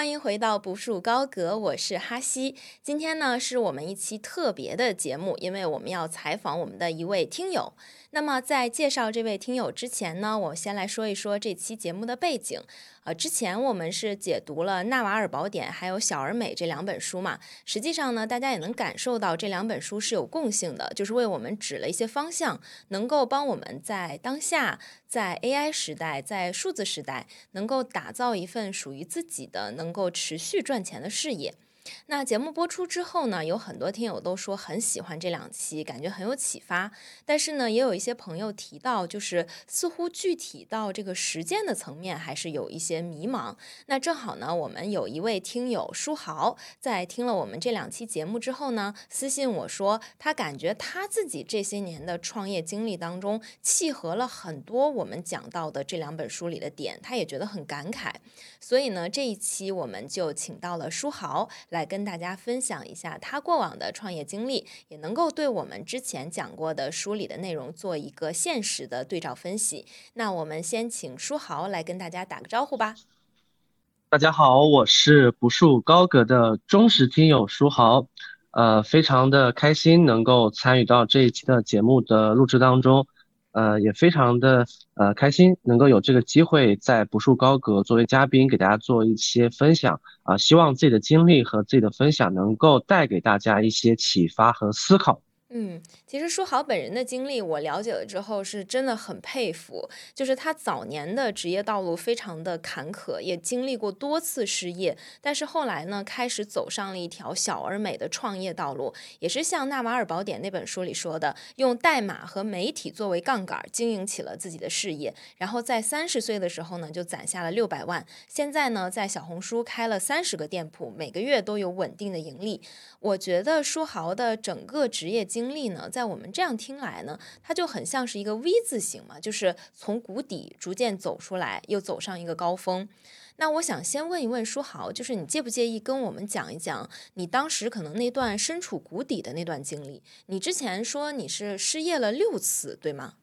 欢迎回到不树高阁，我是哈西。今天呢是我们一期特别的节目，因为我们要采访我们的一位听友。那么在介绍这位听友之前呢，我先来说一说这期节目的背景。之前我们是解读了《纳瓦尔宝典》还有《小而美》这两本书嘛，实际上呢，大家也能感受到这两本书是有共性的，就是为我们指了一些方向，能够帮我们在当下，在 AI 时代，在数字时代，能够打造一份属于自己的、能够持续赚钱的事业。那节目播出之后呢，有很多听友都说很喜欢这两期，感觉很有启发。但是呢，也有一些朋友提到，就是似乎具体到这个实践的层面，还是有一些迷茫。那正好呢，我们有一位听友书豪，在听了我们这两期节目之后呢，私信我说，他感觉他自己这些年的创业经历当中，契合了很多我们讲到的这两本书里的点，他也觉得很感慨。所以呢，这一期我们就请到了书豪来跟大家分享一下他过往的创业经历，也能够对我们之前讲过的书里的内容做一个现实的对照分析。那我们先请书豪来跟大家打个招呼吧。 大家好，我是不树高阁的忠实听友书豪，非常的开心能够参与到这一期的节目的录制当中，也非常的开心能够有这个机会在不树高阁作为嘉宾给大家做一些分享，希望自己的经历和自己的分享能够带给大家一些启发和思考。 其实书豪本人的经历我了解了之后是真的很佩服，就是他早年的职业道路非常的坎坷，也经历过多次失业，但是后来呢，开始走上了一条小而美的创业道路，也是像《纳瓦尔宝典》那本书里说的，用代码和媒体作为杠杆，经营起了自己的事业，然后在30岁的时候呢，就攒下了600万，现在呢，在小红书开了30个店铺，每个月都有稳定的盈利。我觉得书豪的整个职业经历呢，在我们这样听来呢，它就很像是一个 V 字形嘛，就是从谷底逐渐走出来，又走上一个高峰。那我想先问一问书豪，就是你介不介意跟我们讲一讲你当时可能那段身处谷底的那段经历？你之前说你是失业了6次，对吗？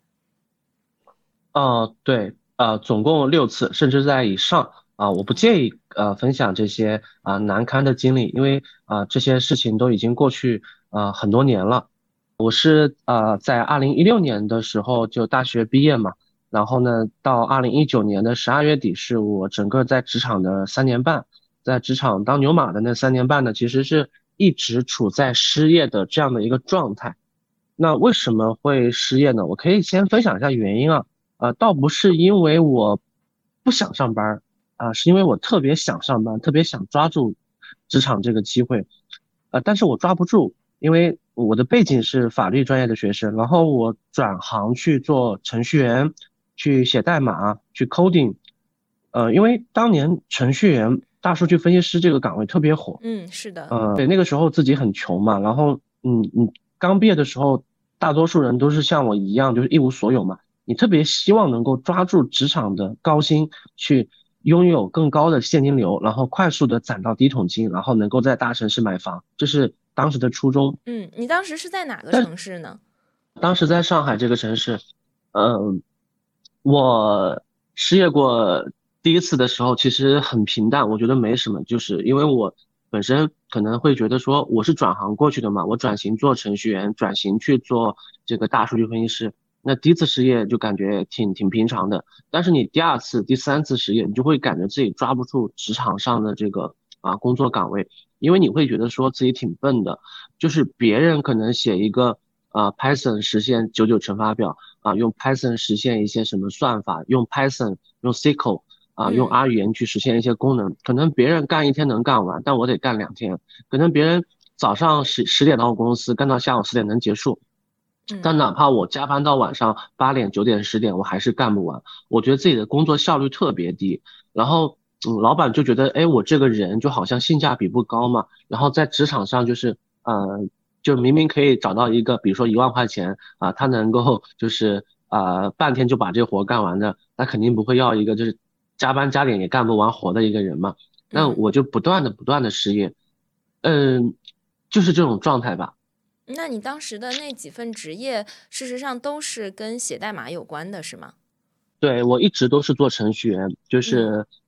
对，总共6次，甚至在以上我不介意分享这些难堪的经历，因为这些事情都已经过去很多年了。我是在2016年的时候就大学毕业嘛，然后呢，到2019年的12月底是我整个在职场的3年半，在职场当牛马的那3年半呢，其实是一直处在失业的这样的一个状态。那为什么会失业呢？我可以先分享一下原因啊。倒不是因为我不想上班儿是因为我特别想上班，特别想抓住职场这个机会，但是我抓不住，因为我的背景是法律专业的学生，然后我转行去做程序员，去写代码，去 coding，因为当年程序员、大数据分析师这个岗位特别火。 是的。 对，那个时候自己很穷嘛，然后刚毕业的时候，大多数人都是像我一样，就是一无所有嘛。你特别希望能够抓住职场的高薪，去拥有更高的现金流，然后快速的攒到第一桶金，然后能够在大城市买房，这是当时的初衷。 你当时是在哪个城市呢？ 当时在上海这个城市，嗯，我失业过第一次的时候，其实很平淡，我觉得没什么，就是因为我本身可能会觉得说我是转行过去的嘛，我转型做程序员，转型去做这个大数据分析师。那第一次失业就感觉挺平常的，但是你第二次、第三次失业，你就会感觉自己抓不住职场上的这个工作岗位，因为你会觉得说自己挺笨的，就是别人可能写一个Python 实现99乘法表用 Python 实现一些什么算法，用 Python 用 SQL 用嗯。 R 语言去实现一些功能，可能别人干一天能干完，但我得干2天，可能别人早上十点到公司，干到下午4点能结束。 嗯。 但哪怕我加班到晚上8点、9点、10点，我还是干不完。我觉得自己的工作效率特别低，然后老板就觉得，哎，我这个人就好像性价比不高嘛。然后在职场上就明明可以找到一个，比如说1万块钱他能够就是半天就把这活干完的，那肯定不会要一个就是加班加点也干不完活的一个人嘛。那嗯。 我就不断的失业，嗯，就是这种状态吧。 那你当时的那几份职业，事实上都是跟写代码有关的，是吗？ 对，我一直都是做程序员，就嗯。 是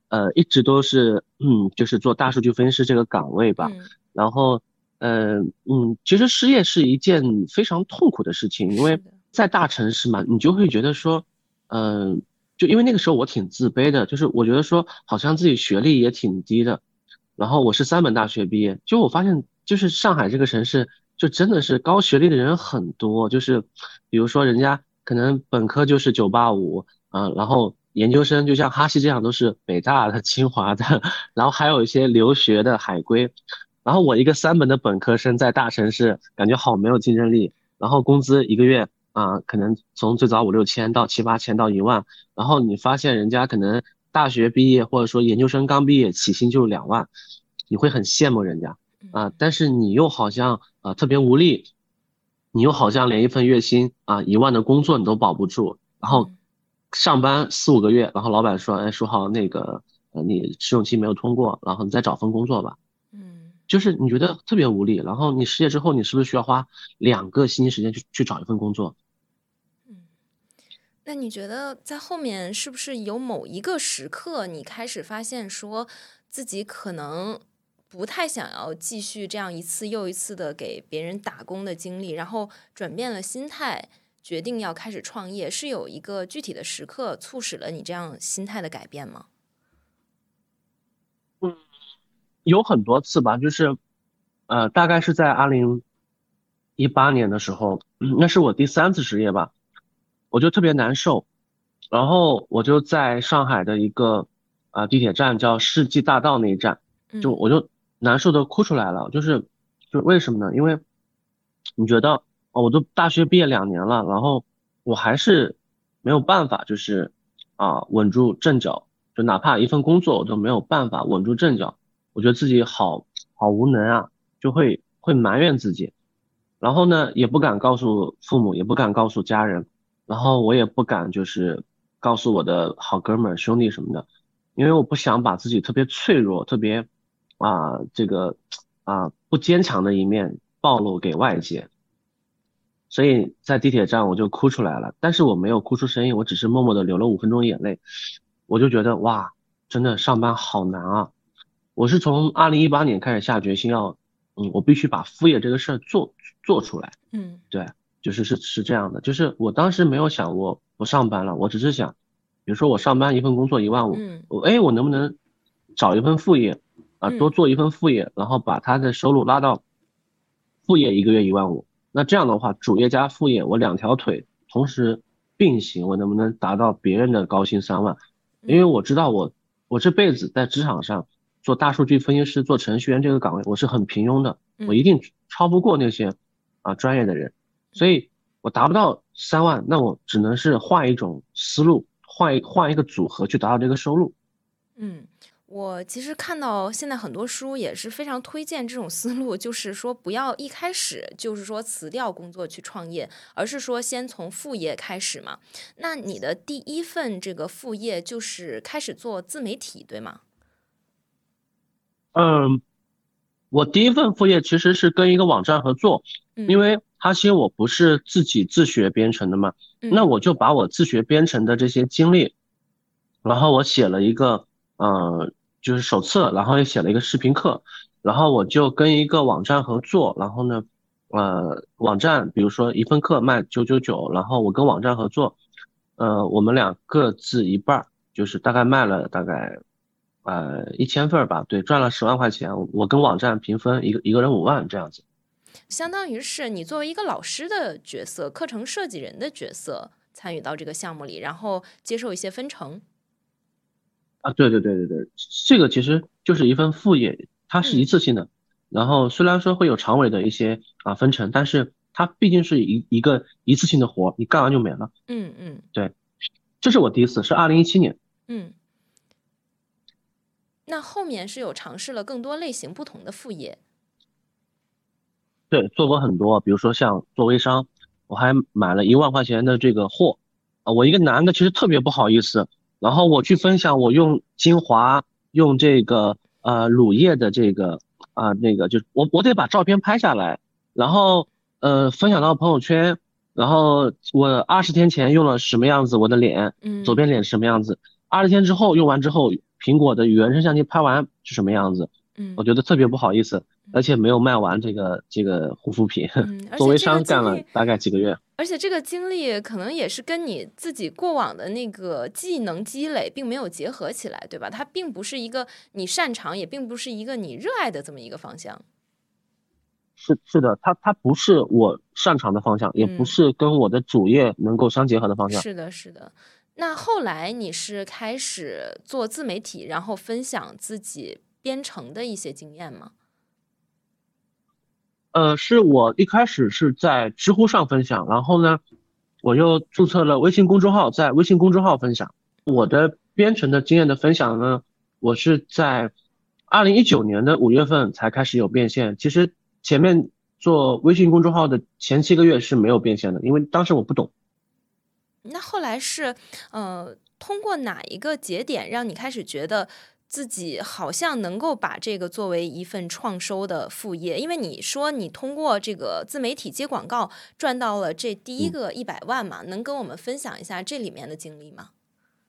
一直都是就是做大数据分析师这个岗位吧。 嗯， 然后其实失业是一件非常痛苦的事情，因为是的， 在大城市嘛，你就会觉得说，嗯、就因为那个时候我挺自卑的，就是我觉得说好像自己学历也挺低的，然后我是3本大学毕业，就我发现就是上海这个城市就真的是高学历的人很多，就是比如说人家可能本科就是985，然后研究生就像哈西这样都是北大的、清华的，然后还有一些留学的海归，然后我一个3本的本科生在大城市感觉好没有竞争力，然后工资一个月可能从最早5、6千到7、8千到1万。然后你发现人家可能大学毕业或者说研究生刚毕业，起薪就2万，你会很羡慕人家但是你又好像特别无力，你又好像连一份月薪1万的工作你都保不住，然后嗯上班4、5个月，然后老板说，哎，书豪那个你试用期没有通过，然后你再找份工作吧。 嗯就是你觉得特别无力，然后你失业之后，你是不是需要花2个星期时间去找一份工作？ 嗯。那你觉得在后面是不是有某一个时刻，你开始发现说自己可能不太想要继续这样一次又一次的给别人打工的经历，然后转变了心态，决定要开始创业，是有一个具体的时刻促使了你这样心态的改变吗？ 嗯，有很多次吧，就是大概是在2018年的时候，那是我第3次失业吧，我就特别难受，然后我就在上海的一个地铁站叫世纪大道那一站，就嗯我就难受的哭出来了，就为什么呢？因为你觉得我都大学毕业2年了，然后我还是没有办法，就是稳住阵脚，就哪怕一份工作我都没有办法稳住阵脚，我觉得自己好无能啊，就会埋怨自己。然后呢，也不敢告诉父母，也不敢告诉家人，然后我也不敢就是告诉我的好哥们儿、兄弟什么的，因为我不想把自己特别脆弱、特别这个不坚强的一面暴露给外界。所以在地铁站我就哭出来了，但是我没有哭出声音，我只是默默的流了5分钟眼泪。我就觉得哇，真的上班好难啊！我是从2018年开始下决心要，我必须把副业这个事儿做出来。 嗯对，就是这样的，就是我当时没有想我不上班了，我只是想，比如说我上班一份工作1万5， 嗯我能不能找一份副业多嗯做一份副业，然后把他的收入拉到副业一个月1万5，那这样的话，主业加副业我2条腿同时并行，我能不能达到别人的高薪3万？因为嗯我知道我这辈子在职场上做大数据分析师、做程序员这个岗位，我是很平庸的，我一嗯定超不过那些专业的人，所以我达不到3万，那我只能是换一种思路，换一个组合去达到这个收入。 嗯。我其实看到现在很多书也是非常推荐这种思路，就是说不要一开始就是说辞掉工作去创业，而是说先从副业开始嘛。那你的第一份这个副业就是开始做自媒体，对吗？ 嗯，我第一份副业其实是跟一个网站合作，因嗯为哈希我不是自己自学编程的嘛，那嗯我就把我自学编程的这些经历，然后我写了一个就是手册，然后也写了一个视频课，然后我就跟一个网站合作，然后呢，网站比如说一份课卖999，然后我跟网站合作，我们俩各自一半儿，就是大概卖了大概1000份儿吧，对，赚了10万块钱，我跟网站平分一个人5万这样子。 相当于是你作为一个老师的角色，课程设计人的角色参与到这个项目里，然后接受一些分成。 对对对对对，这个其实就是一份副业，它是一嗯次性的。然后虽然说会有长尾的一些分成，但是它毕竟是一个一次性的活，你干完就没了。 嗯嗯对，这是我第一次，是2017年。 嗯。那后面是有尝试了更多类型不同的副业。 对，做过很多，比如说像做微商，我还买了1万块钱的这个货，我一个男的其实特别不好意思，然后我去分享我用精华，用这个乳液的这个那个，就是我得把照片拍下来，然后分享到朋友圈，然后我20天前用了什么样子，我的脸，左嗯边脸什么样子，20天之后用完之后苹果的原生相机拍完是什么样子，我觉得特别不好意思，而且没有卖完这个护肤品， 而做微且这个经商干了历， 大概几个月。 而且这个经历可能也是跟你自己过往的那个技能积累并没有结合起来，对吧？它并不是一个你擅长，也并不是一个你热爱的这么一个方向。 是的，它不是我擅长的方向，也不嗯， 是跟我的主业能够相结合的方向。 是的，是的。那后来你是开始做自媒体，然后分享自己编程的一些经验吗？ 是我一开始是在知乎上分享，然后呢，我又注册了微信公众号，在微信公众号分享我的编程的经验的分享呢，我是在2019年的5月份才开始有变现。其实前面做微信公众号的前7个月是没有变现的，因为当时我不懂。 那后来是，通过哪一个节点让你开始觉得自己好像能够把这个作为一份创收的副业？因为你说你通过这个自媒体接广告赚到了这第一嗯， 个100万嘛，能跟我们分享一下这里面的经历吗？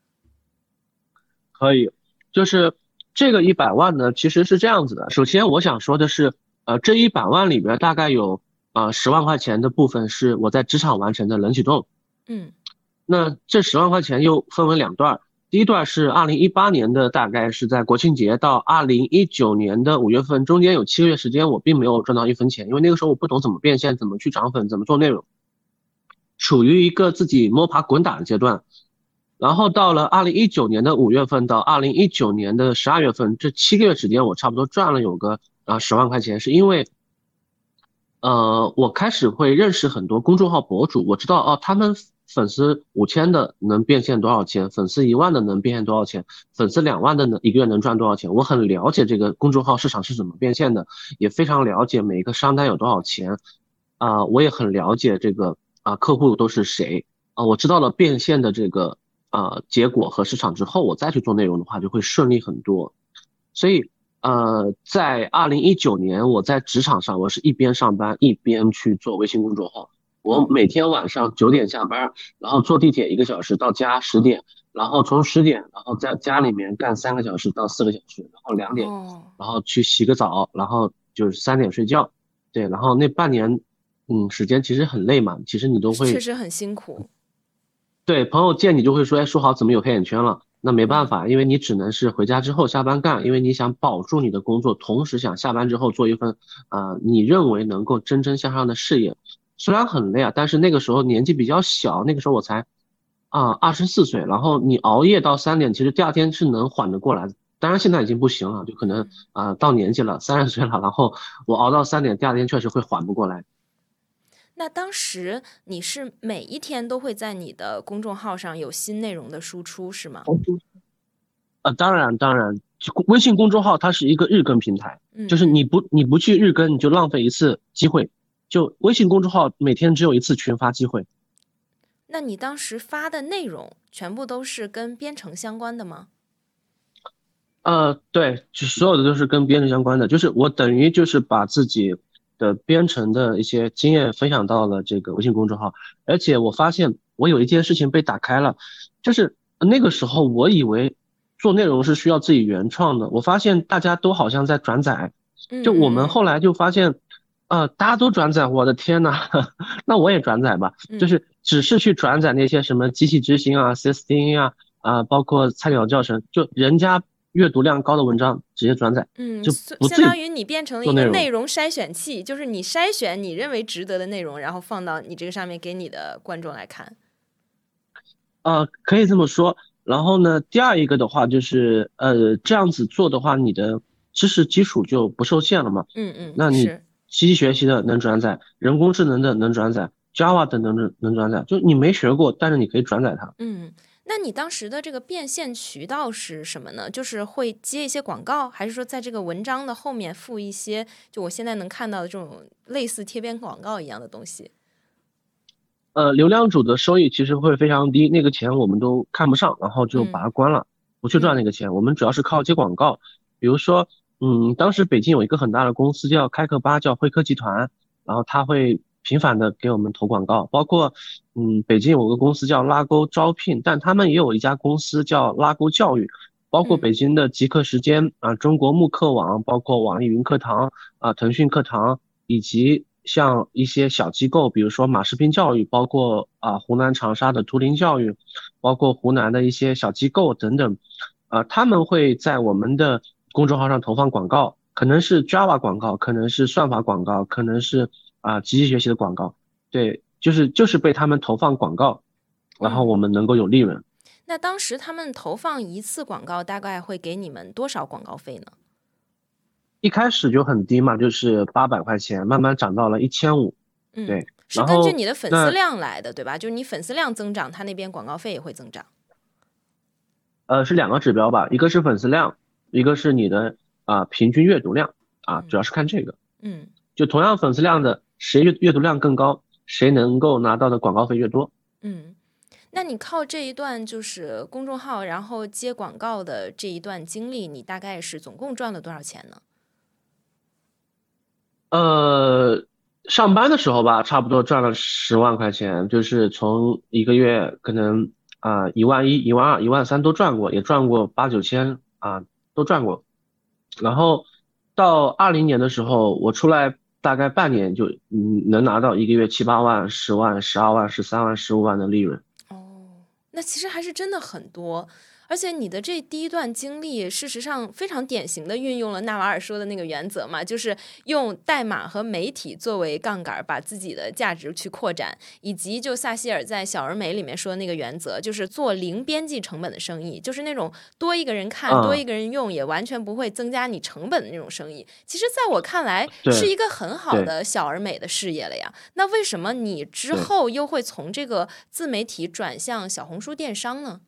可以，就是这个100万呢，其实是这样子的。首先我想说的是，这100万里边大概有10万块钱的部分是我在职场完成的冷启动。 嗯那这10万块钱又分为2段，第一段是2018年的，大概是在国庆节到2019年的5月份，中间有7个月时间，我并没有赚到一分钱，因为那个时候我不懂怎么变现，怎么去涨粉，怎么做内容，处于一个自己摸爬滚打的阶段。然后到了2019年的5月份到2019年的12月份，这7个月时间，我差不多赚了有个10万块钱，是因为我开始会认识很多公众号博主，我知道哦，他们粉丝5000的能变现多少钱，粉丝1万的能变现多少钱，粉丝2万的一个月能赚多少钱。我很了解这个公众号市场是怎么变现的，也非常了解每一个商单有多少钱，我也很了解这个客户都是谁，我知道了变现的这个结果和市场之后，我再去做内容的话就会顺利很多。所以在2019年，我在职场上，我是一边上班一边去做微信公众号。我哦每天晚上9点下班，然后坐地铁1个小时到家10点，然后从10点，然后在家里面干3个小时到4个小时，然后2点， 哦， 然后去洗个澡，然后就是3点睡觉。对，然后那半年，时间其实很累嘛，其实你都会确实很辛苦。 对，朋友见你就会说，哎，书豪怎么有黑眼圈了？那没办嗯。 法，因为你只能是回家之后下班干，因为你想保住你的工作，同时想下班之后做一份你认为能够蒸蒸向上的事业。虽然很累啊，但是那个时候年纪比较小，那个时候我才24岁，然后你熬夜到3点，其实第二天是能缓得过来的。当然现在已经不行了，就可能到年纪了，30岁了，然后我熬到3点，第二天确实会缓不过来。 那当时你是每一天都会在你的公众号上有新内容的输出，是吗？ 当然，微信公众号它是一个日更平台，就是嗯嗯。 你不去日更，你就浪费一次机会。就微信公众号每天只有一次群发机会。 那你当时发的内容全部都是跟编程相关的吗？ 对，就所有的都是跟编程相关的，就是我等于就是把自己的编程的一些经验分享到了这个微信公众号，而且我发现我有一件事情被打开了，就是那个时候我以为做内容是需要自己原创的，我发现大家都好像在转载， 嗯就我们嗯后来就发现，大家都转载，我的天呐，那我也转载吧，就嗯是只是去转载那些什么机器之星啊、CSDN 啊。包括菜鸟教程，就人家阅读量高的文章直接转载， 嗯， 就不自己相当于你变成了一个做内容。 内容筛选器，就是你筛选你认为值得的内容，然后放到你这个上面给你的观众来看。 可以这么说。然后呢，第二一个的话就是，这样子做的话，你的知识基础就不受限了嘛。 嗯嗯， 那你是。 机器学习的能转载，人工智能的能转载，Java 的能转载，就你没学过，但是你可以转载它。 嗯，那你当时的这个变现渠道是什么呢？就是会接一些广告，还是说在这个文章的后面附一些，就我现在能看到的这种类似贴边广告一样的东西？ 流量主的收益其实会非常低，那个钱我们都看不上，然后就把嗯它关了，不去赚嗯那个钱。我们主要是靠接广告，比如说，当时北京有一个很大的公司叫开课吧，叫汇科集团，然后他会频繁的给我们投广告，包括，北京有个公司叫拉钩招聘，但他们也有一家公司叫拉钩教育， 包括嗯北京的极客时间啊、中国慕课网，包括网易云课堂啊、腾讯课堂，以及像一些小机构，比如说马视频教育，包括湖南长沙的图灵教育，包括湖南的一些小机构等等，他们会在我们的公众号上投放广告，可能是 Java 广告，可能是算法广告，可能是机器学习的广告，对，就是被他们投放广告，然后我嗯。 们能够有利润。 那当时他们投放一次广告大概会给你们多少广告费呢？ 一开始就很低嘛，就是800块钱，慢慢涨到了1500， 嗯， 对， 是根据然后你的粉丝那量来的，对吧？就是你粉丝量增长，他那边广告费也会增长。 是两个指标吧，一个是粉丝量，一个是你的平均阅读量主嗯要是看这个。 嗯就同样粉丝量的，谁阅读量更高，谁能够拿到的广告费越多。 嗯。那你靠这一段就是公众号，然后接广告的这一段经历，你大概是总共赚了多少钱呢？ 上班的时候吧，差不多赚了10万块钱，就是从一个月可能1万1、1万2、1万3都赚过，也赚过8、9千都赚过。然后到2020年的时候，我出来大概半年就能拿到一个月7、8万、10万、12万、13万、15万的利润。 哦，那其实还是真的很多，而且你的这第一段经历，事实上非常典型的运用了纳瓦尔说的那个原则嘛，就是用代码和媒体作为杠杆，把自己的价值去扩展，以及就撒希尔在小而美里面说的那个原则，就是做零边际成本的生意，就是那种多一个人看，多嗯， 一个人用，也完全不会增加你成本的那种生意。其实，在我看来，是对一个很好对的小而美的事业了呀。那为什么你之对。 后又会从这个自媒体转向小红书电商呢？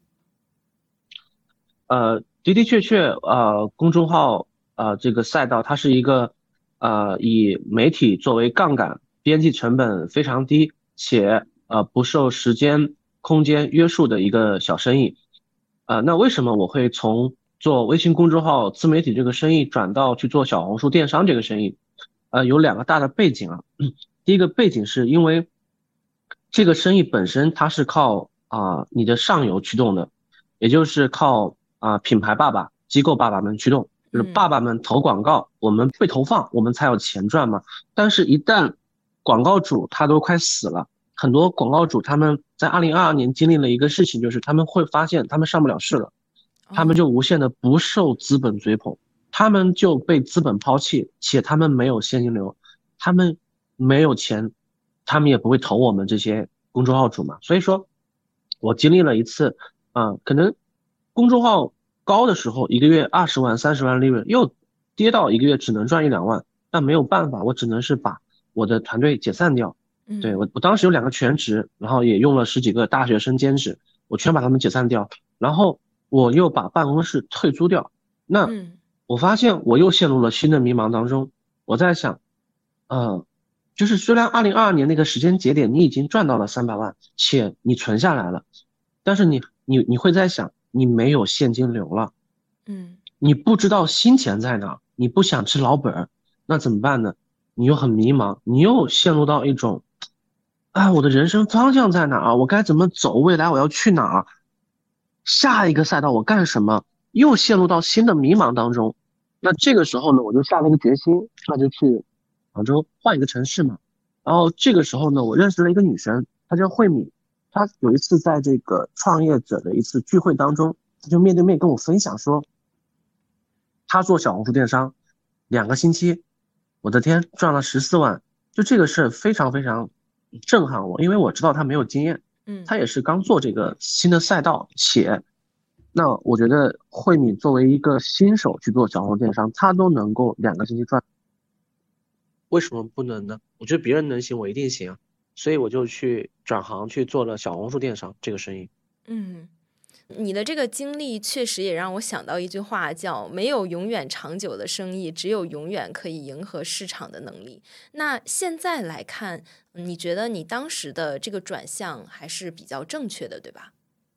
的的确确，公众号这个赛道，它是一个以媒体作为杠杆，边际成本非常低，且不受时间、空间约束的一个小生意。那为什么我会从做微信公众号自媒体这个生意转到去做小红书电商这个生意？有两个大的背景啊。第一个背景是因为这个生意本身它是靠你的上游驱动的，也就是靠品牌爸爸、机构爸爸们驱动，就是嗯爸爸们投广告，我们被投放，我们才有钱赚嘛。但是，一旦广告主他都快死了，很多广告主他们在2022年经历了一个事情，就是他们会发现他们上不了市了，他们哦就无限的不受资本追捧，他们就被资本抛弃，且他们没有现金流，他们没有钱，他们也不会投我们这些公众号主嘛。所以说，我经历了一次可能公众号高的时候，一个月20万、30万利润，又跌到一个月只能赚1、2万，那没有办法，我只能是把我的团队解散掉。对， 嗯我当时有2个全职，然后也用了10几个大学生兼职，我全把他们解散掉，然后我又把办公室退租掉。那嗯我发现我又陷入了新的迷茫当中。我在想，就是虽然2022年那个时间节点你已经赚到了300万，且你存下来了，但是你会在想，你没有现金流了， 嗯你不知道新钱在哪，你不想吃老本儿，那怎么办呢？你又很迷茫，你又陷入到一种，我的人生方向在哪儿？我该怎么走？未来我要去哪儿？下一个赛道我干什么？又陷入到新的迷茫当中。那这个时候呢，我就下了一个决心，那就去杭州换一个城市嘛。然后这个时候呢，我认识了一个女生，她叫慧敏。她有一次在这个创业者的一次聚会当中，她就面对面跟我分享说，她做小红书电商2个星期，我的天，赚了14万。就这个事儿非常非常震撼我，因为我知道她没有经验， 嗯。 她也是刚做这个新的赛道，且那我觉得慧敏作为一个新手去做小红书电商，她都能够2个星期赚，为什么不能呢？我觉得别人能行，我一定行，所以我就去转行去做了小红书电商这个生意。 嗯，你的这个经历确实也让我想到一句话，叫"没有永远长久的生意，只有永远可以迎合市场的能力"。那现在来看，你觉得你当时的这个转向还是比较正确的，对吧？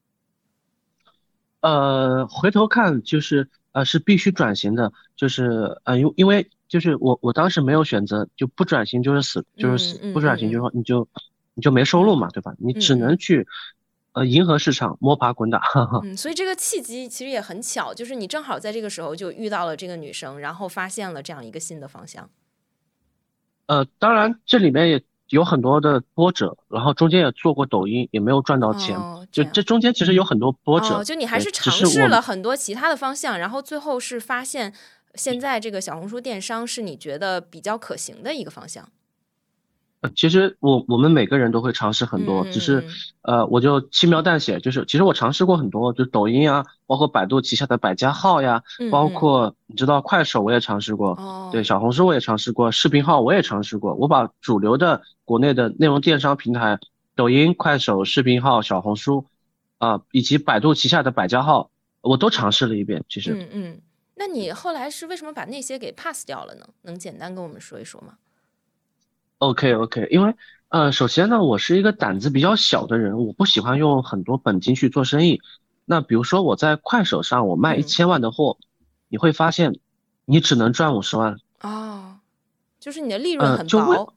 回头看就是是必须转型的，就是因为就是我当时没有选择，就不转型就是死，就是嗯死，不转型就是嗯嗯嗯说你就没收入嘛，对吧？你只嗯嗯能去迎合市场，摸爬滚打。 所以这个契机其实也很巧，就是你正好在这个时候就遇到了这个女生，然后发现了这样一个新的方向。 当然这里面也有很多的波折，然后中间也做过抖音，也没有赚到钱。 哦，这就样。 这中间其实有很多波哦， 折， 就你还对， 是尝只是我试了很多其他的方向，然后最后是发现现在这个小红书电商是你觉得比较可行的一个方向。 其实我们每个人都会尝试很多，只是嗯我就轻描淡写，就是其实我尝试过很多，就抖音啊，包括百度旗下的百家号呀，包嗯嗯， 括你知道快手我也尝试过，对， 哦， 小红书我也尝试过，视频号我也尝试过，我把主流的国内的内容电商平台，抖音、快手、视频号、小红书以及百度旗下的百家号，我都尝试了一遍，其实。 那你后来是为什么把那些给 pass 掉了呢？能简单跟我们说一说吗？ OK OK，因为首先呢，我是一个胆子比较小的人，我不喜欢用很多本金去做生意。那比如说我在快手上我卖一嗯， 千万的货，你会发现你只能赚50万。 哦，就是你的利润很就薄。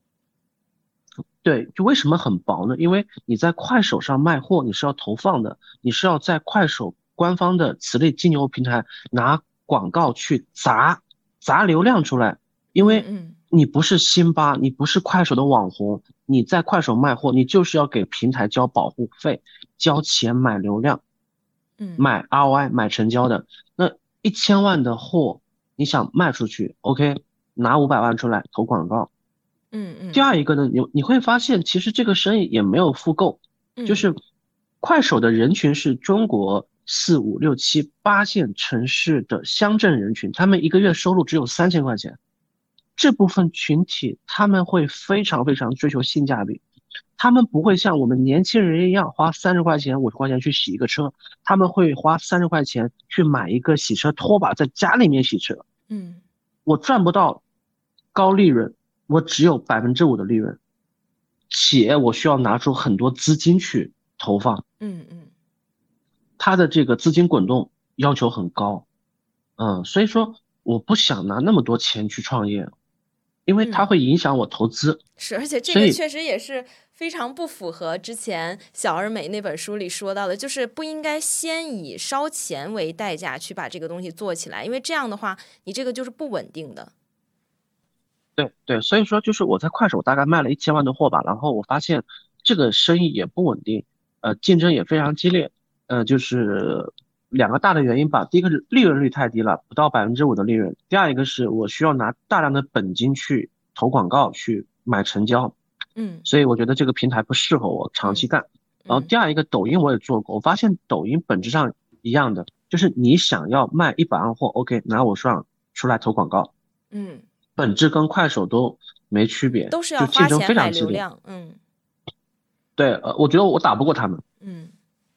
对，就为什么很薄呢？因为你在快手上卖货，你是要投放的，你是要在快手官方的此类金牛平台拿广告去砸流量出来，因为嗯你不是辛巴，你不是快手的网红，你在快手卖货，你就是要给平台交保护费，交钱买流量， 嗯买 ROI 买成交的。那一千万的货，你想卖出去，OK，拿500万出来投广告。第嗯嗯二一个呢，你会发现其实这个生意也没有复购，就嗯是快手的人群是中国四五六七八线城市的乡镇人群，他们一个月收入只有3000块钱，这部分群体他们会非常非常追求性价比，他们不会像我们年轻人一样花30块钱50块钱去洗一个车，他们会花30块钱去买一个洗车拖把在家里面洗车。 嗯我赚不到高利润，我只有5%的利润，且我需要拿出很多资金去投放， 嗯它的这个资金滚动要求很高，所以说我不想拿那么多钱去创业，因为它嗯。 会影响我投资， 是，而且这所以个确实也是非常不符合之前小而美那本书里说到的，就是不应该先以烧钱为代价去把这个东西做起来，因为这样的话，你这个就是不稳定的。 对对，所以说就是我在快手大概卖了1000万的货吧，然后我发现这个生意也不稳定，竞争也非常激烈，就是两个大的原因吧。第一个是利润率太低了，不到5%的利润；第二一个是我需要拿大量的本金去投广告去买成交， 嗯所以我觉得这个平台不适合我长期嗯干。然后嗯第二一个，抖音我也做过，我发现抖音本质上一样的，就是你想要卖100万货，OK，拿我上出来投广告。 嗯， 本质跟快手都没区别， 都是要就竞争花钱买非常激烈。 流量。 对，我觉得我打不过他们， 嗯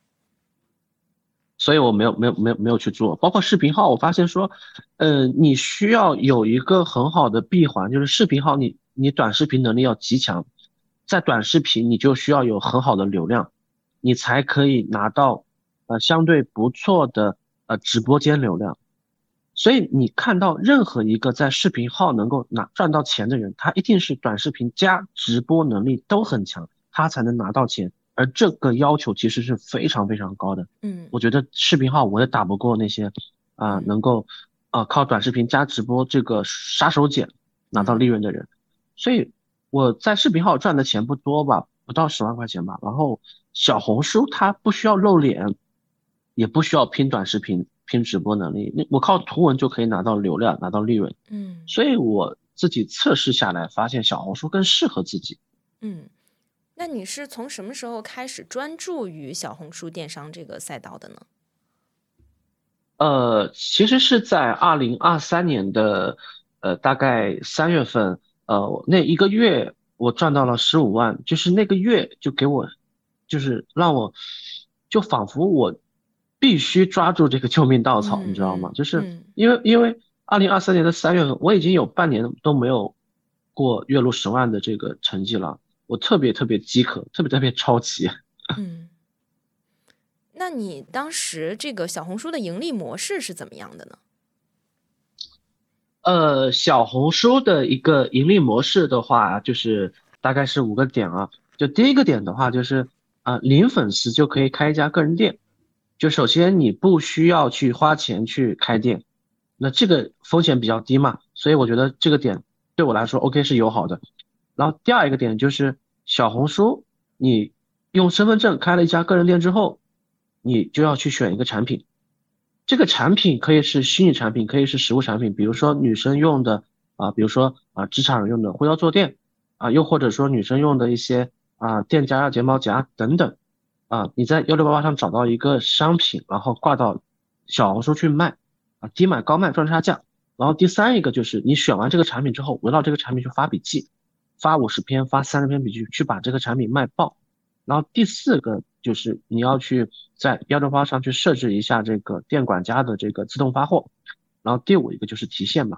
所以我没有去做。包括视频号，我发现说，你需要有一个很好的闭环，就是视频号你短视频能力要极强，在短视频你就需要有很好的流量，你才可以拿到相对不错的直播间流量。所以你看到任何一个在视频号能够赚到钱的人，他一定是短视频加直播能力都很强，他才能拿到钱。而这个要求其实是非常非常高的。 嗯我觉得视频号我也打不过那些嗯能够靠短视频加直播这个杀手锏拿到利嗯润的人。所以我在视频号赚的钱不多吧，不到10万块钱吧。然后小红书它不需要露脸，也不需要拼短视频、拼直播能力，我靠图文就可以拿到流量、拿到利润。 嗯所以我自己测试下来，发现小红书更适合自己。 嗯。那你是从什么时候开始专注于小红书电商这个赛道的呢？ 其实是在2023年的大概3月份，那一个月我赚到了15万，就是那个月就给我，就是让我，就仿佛我必须抓住这个救命稻草，你知道吗？就是因为2023年的3月份，我已经有半年都没有过月入10万的这个成绩了，我特别特别饥渴，特别特别着急。 嗯。那你当时这个小红书的盈利模式是怎么样的呢？ 小红书的一个盈利模式的话，就是大概是5个点啊。就第一个点的话，就是零粉丝就可以开一家个人店。就首先你不需要去花钱去开店，那这个风险比较低嘛，所以我觉得这个点对我来说 OK 是友好的。然后第二一个点就是小红书，你用身份证开了一家个人店之后，你就要去选一个产品，这个产品可以是虚拟产品，可以是实物产品，比如说女生用的比如说职场人用的护腰坐垫又或者说女生用的一些垫夹呀、睫毛夹等等你在1688上找到一个商品，然后挂到小红书去卖低买高卖赚差价。然后第三一个就是你选完这个产品之后，围绕这个产品去发笔记，发50篇、发30篇笔记，去把这个产品卖爆。然后第四个就是你要去在168上去设置一下这个店管家的这个自动发货。然后第五一个就是提现嘛，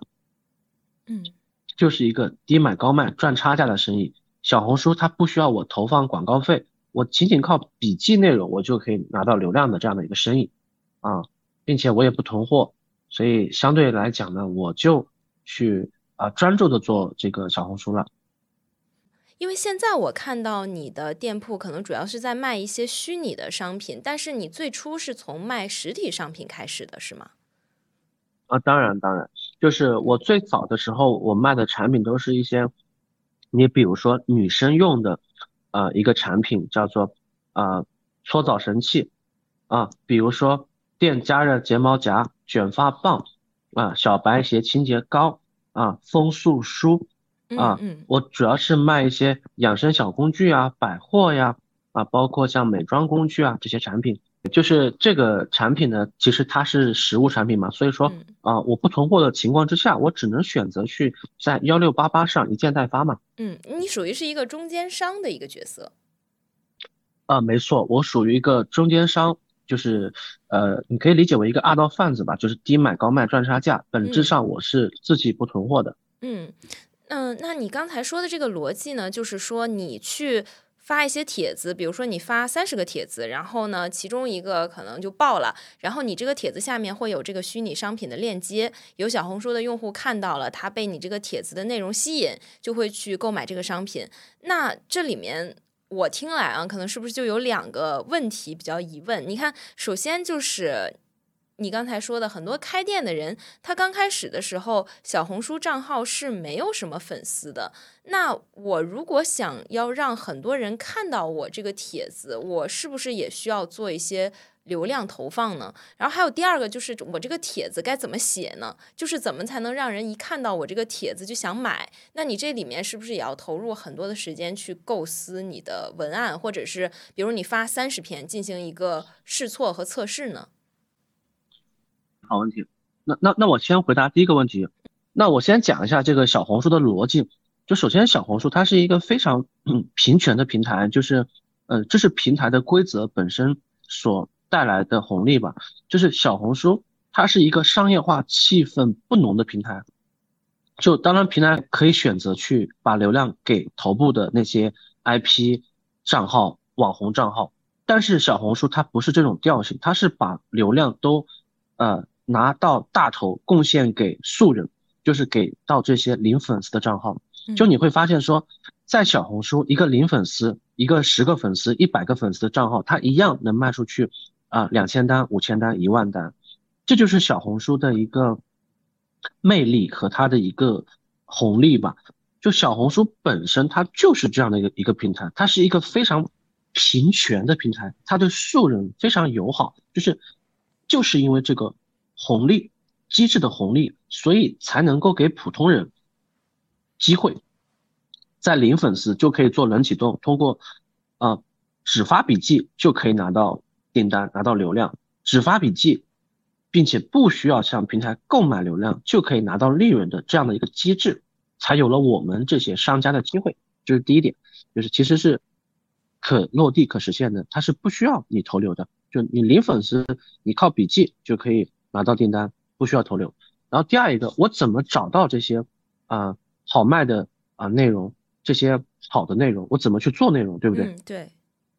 就是一个低买高卖赚差价的生意。小红书它不需要我投放广告费，我仅仅靠笔记内容我就可以拿到流量的这样的一个生意并且我也不囤货，所以相对来讲呢，我就去专注的做这个小红书了。 因为现在我看到你的店铺可能主要是在卖一些虚拟的商品，但是你最初是从卖实体商品开始的，是吗？ 当然当然，就是我最早的时候，我卖的产品都是一些，你比如说女生用的，一个产品叫做搓澡神器比如说电加热睫毛夹、卷发棒小白鞋清洁膏风速梳我主要是卖一些养生小工具百货呀包括像美妆工具这些产品。就是这个产品呢，其实它是实物产品嘛，所以说我不囤货的情况之下，我只能选择去在1688上一件代发嘛。 你属于是一个中间商的一个角色。 没错，我属于一个中间商，就是你可以理解为一个二道贩子吧，就是低买高卖赚差价，本质上我是自己不囤货的。 那你刚才说的这个逻辑呢，就是说你去发一些帖子，比如说你发30个帖子，然后呢，其中一个可能就爆了，然后你这个帖子下面会有这个虚拟商品的链接，有小红书的用户看到了，他被你这个帖子的内容吸引，就会去购买这个商品。那这里面我听来可能是不是就有2个问题比较疑问？你看，首先就是你刚才说的很多开店的人，他刚开始的时候小红书账号是没有什么粉丝的，那我如果想要让很多人看到我这个帖子，我是不是也需要做一些流量投放呢？然后还有第2个就是我这个帖子该怎么写呢？就是怎么才能让人一看到我这个帖子就想买？那你这里面是不是也要投入很多的时间去构思你的文案，或者是比如你发30篇进行一个试错和测试呢？ 好问题，那我先回答第一个问题。那我先讲一下这个小红书的逻辑。就首先小红书它是一个非常平权的平台，就是这是平台的规则本身所带来的红利吧。就是小红书它是一个商业化气氛不浓的平台，就当然平台可以选择去把流量给头部的那些 IP 账号、网红账号，但是小红书它不是这种调性，它是把流量都拿到大头贡献给素人，就是给到这些零粉丝的账号。就你会发现说，在小红书一个零粉丝、一个10个粉丝、100个粉丝的账号，它一样能卖出去2000单、5000单、10000单。这就是小红书的一个魅力和它的一个红利吧。就小红书本身它就是这样的一个平台，它是一个非常平权的平台，它对素人非常友好，就是因为这个红利机制的红利，所以才能够给普通人机会，在零粉丝就可以做冷启动，通过只发笔记就可以拿到订单，拿到流量，只发笔记，并且不需要向平台购买流量就可以拿到利润的这样的一个机制，才有了我们这些商家的机会。这是第一点，就是其实是可落地可实现的，它是不需要你投流的，就你零粉丝，你靠笔记就可以拿到订单，不需要投流。然后第二一个，我怎么找到这些好卖的内容，这些好的内容，我怎么去做内容，对不对？ 对。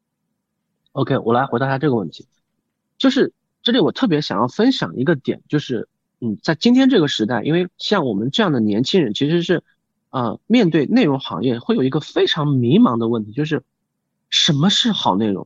OK，我来回答一下这个问题。就是这里我特别想要分享一个点，就是在今天这个时代，因为像我们这样的年轻人，其实是面对内容行业会有一个非常迷茫的问题，就是什么是好内容？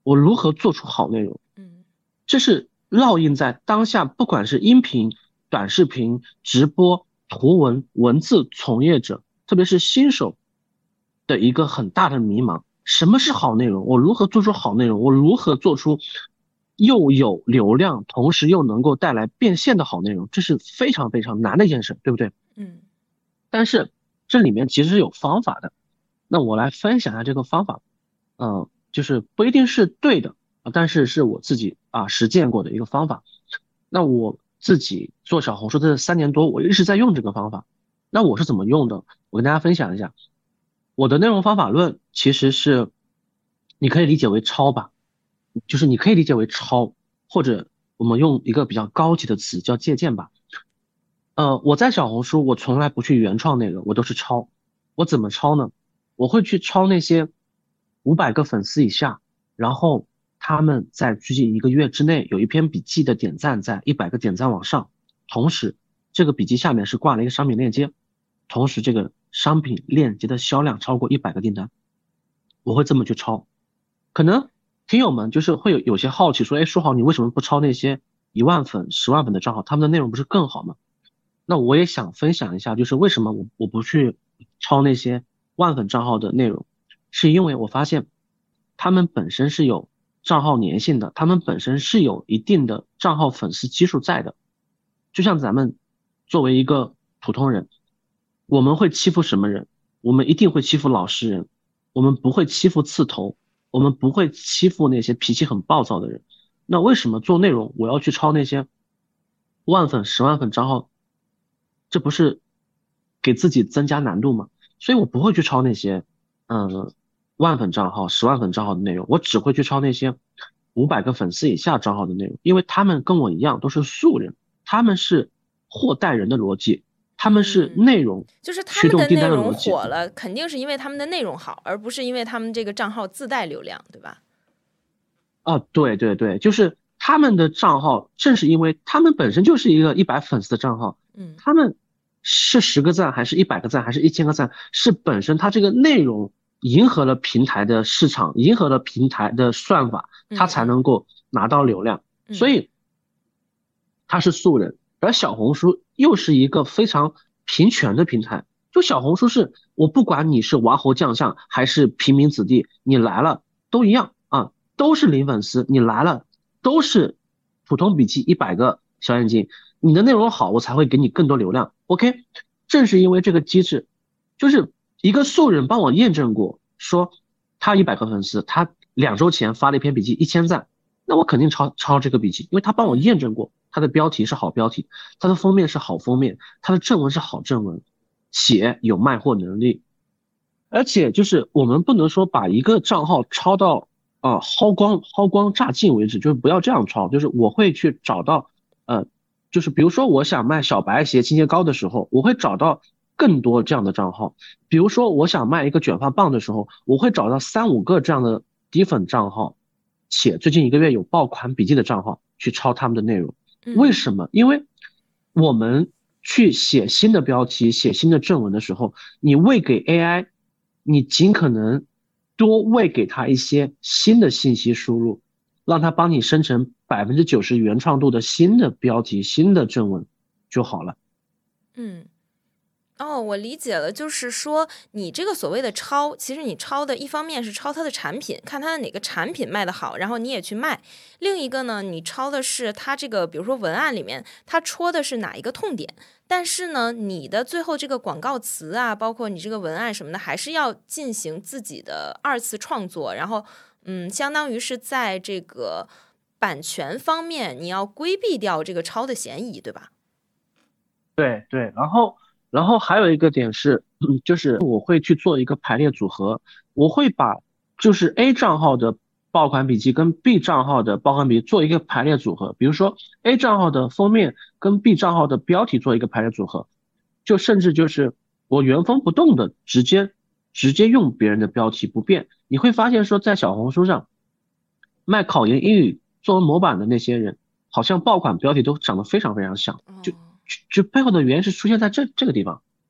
我如何做出好内容。 嗯这是烙印在当下，不管是音频、短视频、直播、图文、文字从业者，特别是新手的一个很大的迷茫。什么是好内容？我如何做出好内容？我如何做出又有流量，同时又能够带来变现的好内容？这是非常非常难的一件事，对不对？ 嗯但是这里面其实是有方法的。那我来分享一下这个方法。就是不一定是对的，但是是我自己实践过的一个方法。那我自己做小红书的3年多，我一直在用这个方法。那我是怎么用的？我跟大家分享一下。我的内容方法论其实是，你可以理解为抄吧，就是你可以理解为抄，或者我们用一个比较高级的词叫借鉴吧。我在小红书，我从来不去原创内容，我都是抄。我怎么抄呢？我会去抄那些500个粉丝以下，然后他们在最近1个月之内有一篇笔记的点赞在100个点赞往上，同时这个笔记下面是挂了一个商品链接，同时这个商品链接的销量超过100个订单，我会这么去抄。可能听友们就是会有些好奇说，哎，书豪你为什么不抄那些1万粉、10万粉的账号，他们的内容不是更好吗？那我也想分享一下，就是为什么我不去抄那些1万粉账号的内容，是因为我发现他们本身是有账号粘性的，他们本身是有一定的账号粉丝基数在的。就像咱们作为一个普通人，我们会欺负什么人？我们一定会欺负老实人，我们不会欺负刺头，我们不会欺负那些脾气很暴躁的人。那为什么做内容我要去抄那些1万粉、10万粉账号？这不是给自己增加难度吗？所以我不会去抄那些1万粉账号、10万粉账号的内容，我只会去抄那些500个粉丝以下账号的内容，因为他们跟我一样都是素人，他们是货带人的逻辑，他们是嗯， 内容就是他们驱动订的内容单的逻辑。 火了，肯定是因为他们的内容好，而不是因为他们这个账号自带流量，对吧？ 对对对，就是他们的账号，正是因为他们本身就是一个100粉丝的账号， 嗯他们是10个赞还是100个赞还是1000个赞，是本身他这个内容迎合了平台的市场，迎合了平台的算法，他才嗯嗯能够拿到流量。所嗯以他是素人，而小红书又是一个非常平权的平台。就小红书是我不管你是王侯将相还是平民子弟，你来了都一样啊。都是0粉丝，你来了都是普通笔记100个小眼睛，你的内容好，我才会给你更多流量。OK，正是因为这个机制，就是一个素人帮我验证过，说他100个粉丝，他2周前发了一篇笔记1000赞，那我肯定抄这个笔记，因为他帮我验证过，他的标题是好标题，他的封面是好封面，他的正文是好正文，写有卖货能力。而且就是我们不能说把一个账号抄到薅光榨尽为止，就是不要这样抄。就是我会去找到就是比如说我想卖小白鞋、清洁膏的时候，我会找到更多这样的账号。比如说我想卖一个卷发棒的时候，我会找到3、5个这样的低粉账号，且最近1个月有爆款笔记的账号去抄他们的内容。为嗯什么？因为我们去写新的标题、写新的正文的时候，你喂给 AI，你尽可能多喂给它一些新的信息输入，让它帮你生成90%原创度的新的标题、新的正文就好了。 嗯。哦，我理解了，就是说你这个所谓的抄，其实你抄的一方面是抄它的产品，看它的哪个产品卖得好，然后你也去卖；另一个呢，你抄的是它这个，比如说文案里面它戳的是哪一个痛点，但是呢，你的最后这个广告词啊，包括你这个文案什么的，还是要进行自己的二次创作，然后相当于是在这个版权方面，你要规避掉这个抄的嫌疑，对吧？ 对对，然后还有一个点是，就是我会去做一个排列组合，我会把就是 A 账号的爆款笔记跟 B 账号的爆款笔记做一个排列组合，比如说 A 账号的封面跟 B 账号的标题做一个排列组合，就甚至就是我原封不动的直接用别人的标题不变，你会发现说在小红书上卖考研英语作文模板的那些人，好像爆款标题都长得非常非常像，就哦就背后的原因是出现在这个地方。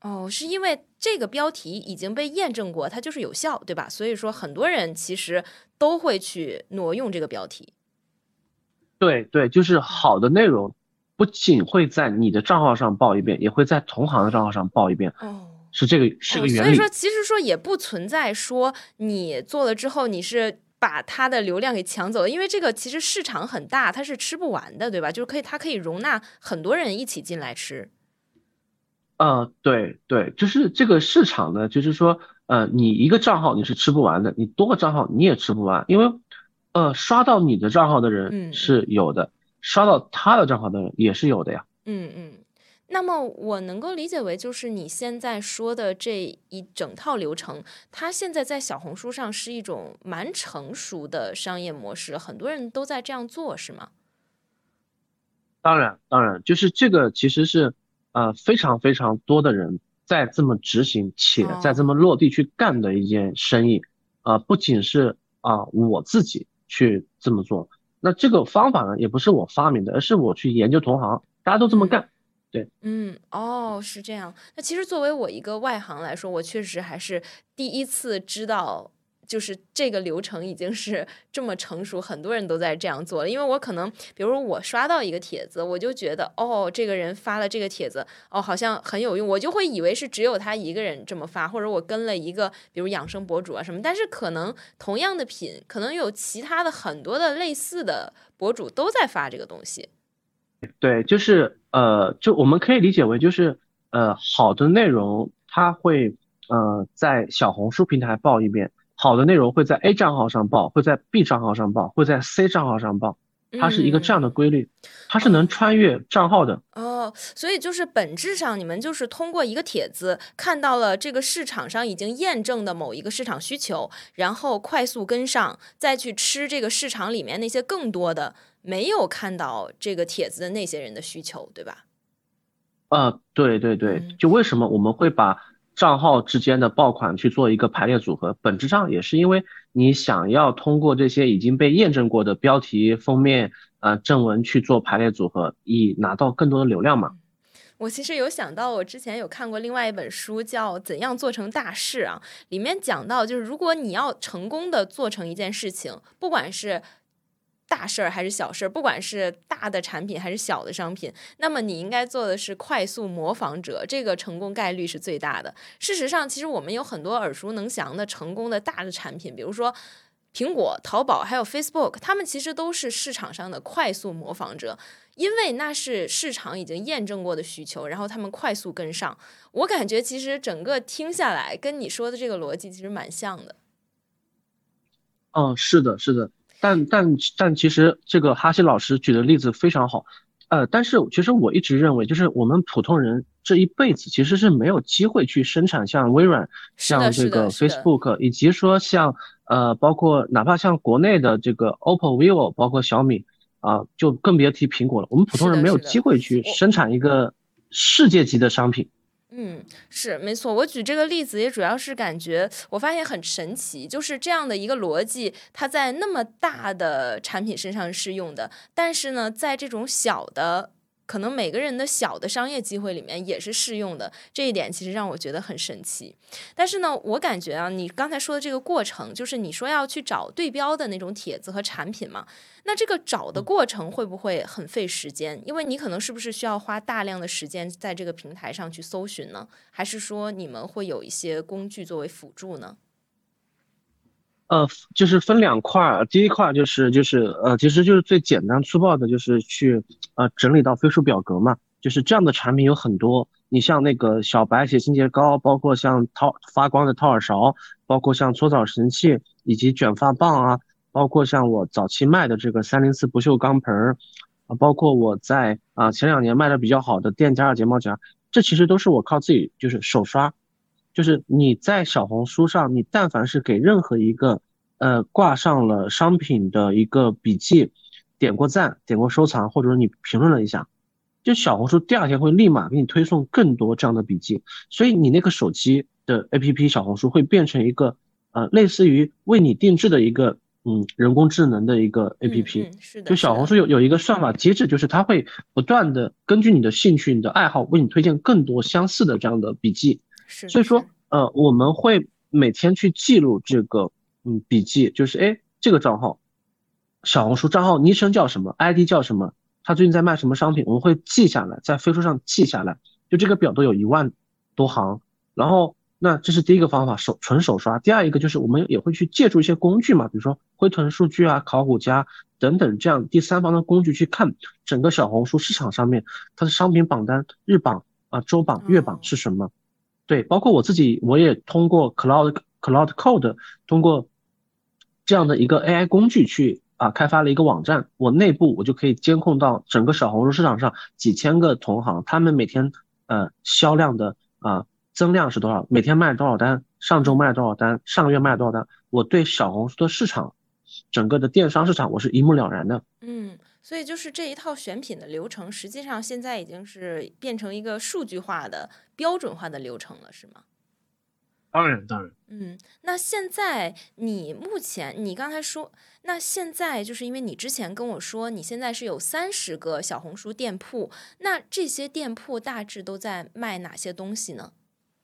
哦，是因为这个标题已经被验证过，它就是有效，对吧？所以说很多人其实都会去挪用这个标题。 对对，就是好的内容不仅会在你的账号上报一遍，也会在同行的账号上报一遍， 哦。 是个所以说原理。 其实说也不存在说你做了之后你是把它的流量给抢走了，因为这个其实市场很大，它是吃不完的，对吧？就是它可以容纳很多人一起进来吃。 对对，就是这个市场呢，就是说，你一个账号你是吃不完的，你多个账号你也吃不完，因为，刷到你的账号的人嗯嗯是有的，刷到他的账号的人也是有的呀。 嗯嗯。那么我能够理解为，就是你现在说的这一整套流程，它现在在小红书上是一种蛮成熟的商业模式，很多人都在这样做，是吗？ 当然，当然，就是这个其实是非常非常多的人在这么执行且在这哦。 么落地去干的一件生意，不仅是我自己去这么做，那这个方法呢也不是我发明的，而是我去研究同行，大家都这么嗯。 干。对。 嗯，哦，是这样。那其实作为我一个外行来说，我确实还是第一次知道，就是这个流程已经是这么成熟，很多人都在这样做了。因为我可能，比如我刷到一个帖子，我就觉得，哦，这个人发了这个帖子，哦，好像很有用，我就会以为是只有他一个人这么发，或者我跟了一个，比如养生博主啊什么。但是可能同样的品，可能有其他的很多的类似的博主都在发这个东西。 对，就是就我们可以理解为就是好的内容它会在小红书平台报一遍，好的内容会在 A 账号上报，会在 B 账号上报，会在 C 账号上报，它是一个这样的嗯。 规律，它是能哦。 穿越账号的。 哦，所以就是本质上，你们就是通过一个帖子看到了这个市场上已经验证的某一个市场需求，然后快速跟上，再去吃这个市场里面那些更多的没有看到这个帖子的那些人的需求，对吧？ 对对对， 嗯。 就为什么我们会把账号之间的爆款去做一个排列组合，本质上也是因为你想要通过这些已经被验证过的标题、封面、正文去做排列组合，以拿到更多的流量嘛。 我其实有想到，我之前有看过另外一本书，叫《怎样做成大事》啊，里面讲到，就是如果你要成功的做成一件事情，不管是大事儿还是小事儿，不管是大的产品还是小的商品，那么你应该做的是快速模仿者，这个成功概率是最大的。事实上，其实我们有很多耳熟能详的成功的大的产品，比如说苹果、淘宝还有 Facebook，他们其实都是市场上的快速模仿者，因为那是市场已经验证过的需求，然后他们快速跟上。我感觉其实整个听下来，跟你说的这个逻辑其实蛮像的。 嗯，是的，是的，但其实这个哈希老师举的例子非常好，但是其实我一直认为，就是我们普通人这一辈子其实是没有机会去生产像微软、 是的，是的， 像这个是的。 Facebook，以及说像包括哪怕像国内的这个 OPPO、vivo，包括小米就更别提苹果了。我们普通是的， 人没有是的。 机会去我生产一个世界级的商品。 是没错，我举这个例子也主要是感觉我发现很神奇，就是这样的一个逻辑，它在那么大的产品身上是适用的，但是呢，在这种小的，可能每个人的小的商业机会里面也是适用的，这一点其实让我觉得很神奇。但是呢，我感觉啊，你刚才说的这个过程，就是你说要去找对标的那种帖子和产品嘛，那这个找的过程会不会很费时间？因为你可能是不是需要花大量的时间在这个平台上去搜寻呢？还是说你们会有一些工具作为辅助呢？ 就是分两块儿，第一块儿其实就是最简单粗暴的，就是去整理到飞书表格嘛，就是这样的产品有很多，你像那个小白写清洁膏，包括像发光的掏耳勺，包括像搓澡神器以及卷发棒啊，包括像我早期卖的这个304不锈钢盆儿包括我在前2年卖的比较好的电加热睫毛夹，这其实都是我靠自己就是手刷。就是你在小红书上，你但凡是给任何一个挂上了商品的一个笔记，点过赞、点过收藏，或者说你评论了一下，就小红书第2天会立马给你推送更多这样的笔记，所以你那个手机的 APP 小红书会变成一个类似于为你定制的一个人工智能的一个嗯 APP。 嗯，是的， 就小红是的， 书有一个算法机制，就是它会不断的根据你的兴趣、你的爱好，为你推荐更多相似的这样的笔记。 是的， 所以说， 是的， 我们会每天去记录这个笔记，就是这个账号，小红书账号昵称叫什么，ID 叫什么，他最近在卖什么商品，我们会记下来，在飞书上记下来，就这个表都有1万多行。然后那这是第一个方法，纯手刷。第二一个就是我们也会去借助一些工具嘛，比如说灰豚数据啊、考古家等等这样第三方的工具去看整个小红书市场上面它的商品榜单、日榜啊、周榜、月榜哦， 是什么。对，包括我自己，我也通过 Cloud Code，通过这样的一个 AI 工具去开发了一个网站，我内部我就可以监控到整个小红书市场上几千个同行，他们每天销量的增量是多少，每天卖多少单，上周嗯。 卖多少单，上个月卖多少单，我对小红书的市场，整个的电商市场我是一目了然的。 嗯，所以就是这一套选品的流程，实际上现在已经是变成一个数据化的、标准化的流程了，是吗？ 当然，当然。 嗯，那现在你目前，你刚才说，那现在就是因为你之前跟我说，你现在是有30个小红书店铺，那这些店铺大致都在卖哪些东西呢？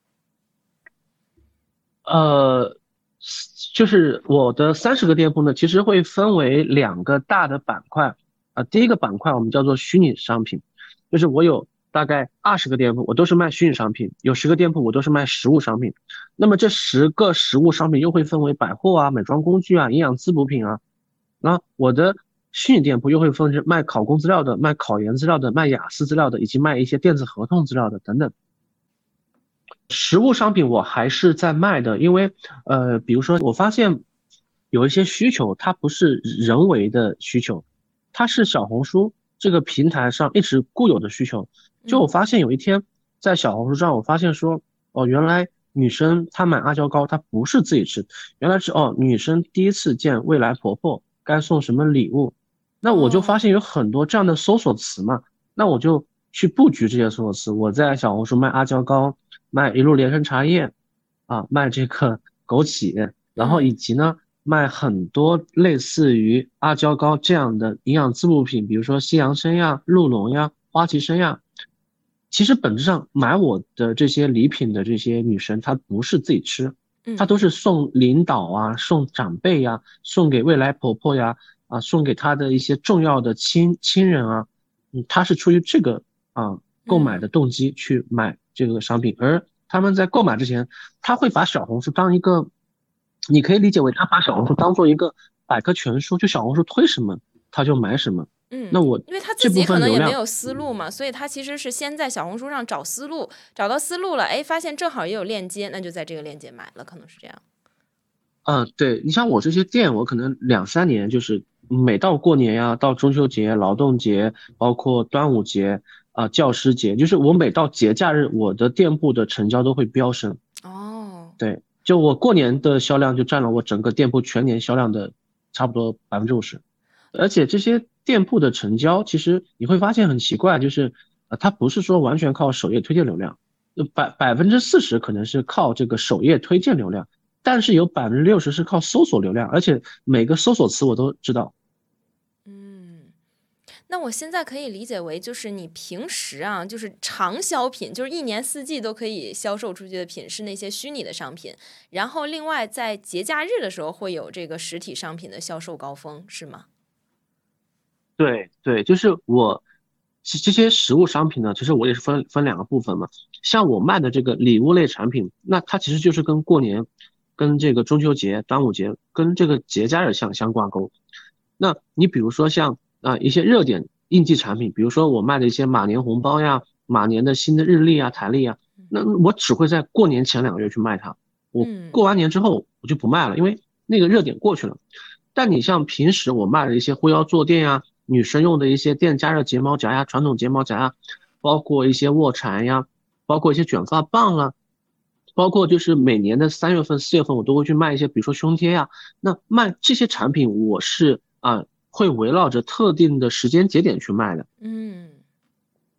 呃，就是我的30个店铺呢，其实会分为2个大的板块。第一个板块我们叫做虚拟商品，就是我有大概20个店铺，我都是卖虚拟商品，有10个店铺我都是卖实物商品。那么这10个实物商品又会分为百货啊、美妆工具啊、营养滋补品啊。然后我的虚拟店铺又会分成卖考公资料的、卖考研资料的、卖雅思资料的，以及卖一些电子合同资料的等等。实物商品我还是在卖的，因为比如说我发现有一些需求，它不是人为的需求，它是小红书这个平台上一直固有的需求。就我嗯， 发现有一天在小红书上，我发现说，哦，原来女生她买阿胶糕，她不是自己吃，原来是女生第一次见未来婆婆该送什么礼物，那我就发哦， 现有很多这样的搜索词嘛，那我就去布局这些搜索词，我在小红书卖阿胶糕。卖一路连升茶叶卖这个枸杞，然后以嗯及呢卖很多类似于阿胶糕这样的营养滋补品，比如说西洋参呀、鹿茸呀、花旗参呀。其实本质上买我的这些礼品的这些女生，她不是自己吃，她都是嗯嗯送领导啊、送长辈呀、送给未来婆婆呀送给她的一些重要的亲人啊，她是出于这个购买的嗯。 动机去买这个商品，而他们在购买之前，他会把小红书当一个，你可以理解为他把小红书当做一个百科全书，就小红书推什么他就买什么。 嗯， 那我因为他自这部己可分流量， 能也没有思路嘛，所以他其实是先在小红书上找思路，找到思路了，哎，发现正好也有链接，那就在这个链接买了，可能是这样。 对，你像我这些店，我可能2、3年，就是每到过年呀，到中秋节、劳动节，包括端午节教师节，就是我每到节假日，我的店铺的成交都会飙升。 哦， 对，就我过年的销量就占了我整个店铺全年销量的差不多50%。而且这些店铺的成交，其实你会发现很奇怪，就是它不是说完全靠首页推荐流量，百分之40可能是靠这个首页推荐流量，但是有60%是靠搜索流量，而且每个搜索词我都知道。 嗯，那我现在可以理解为，就是你平时啊，就是长销品，就是一年四季都可以销售出去的品，是那些虚拟的商品。然后另外在节假日的时候会有这个实体商品的销售高峰，是吗？ 对对，就是我这些实物商品呢，其实我也是分2个部分嘛。像我卖的这个礼物类产品，那它其实就是跟过年、跟这个中秋节、端午节、跟这个节假日相挂钩。那你比如说像一些热点应季产品，比如说我卖的一些马年红包呀、马年的新的日历啊、台历啊，那我只会在过年前2个月去卖它，我嗯过完年之后我就不卖了，因为那个热点过去了。但你像平时我卖的一些护腰坐垫呀、女生用的一些电加热睫毛夹呀、传统睫毛夹呀，包括一些卧蚕呀，包括一些卷发棒啊，包括就是每年的3月份、4月份我都会去卖一些，比如说胸贴呀。那卖这些产品，我是会围绕着特定的时间节点去卖的。 嗯。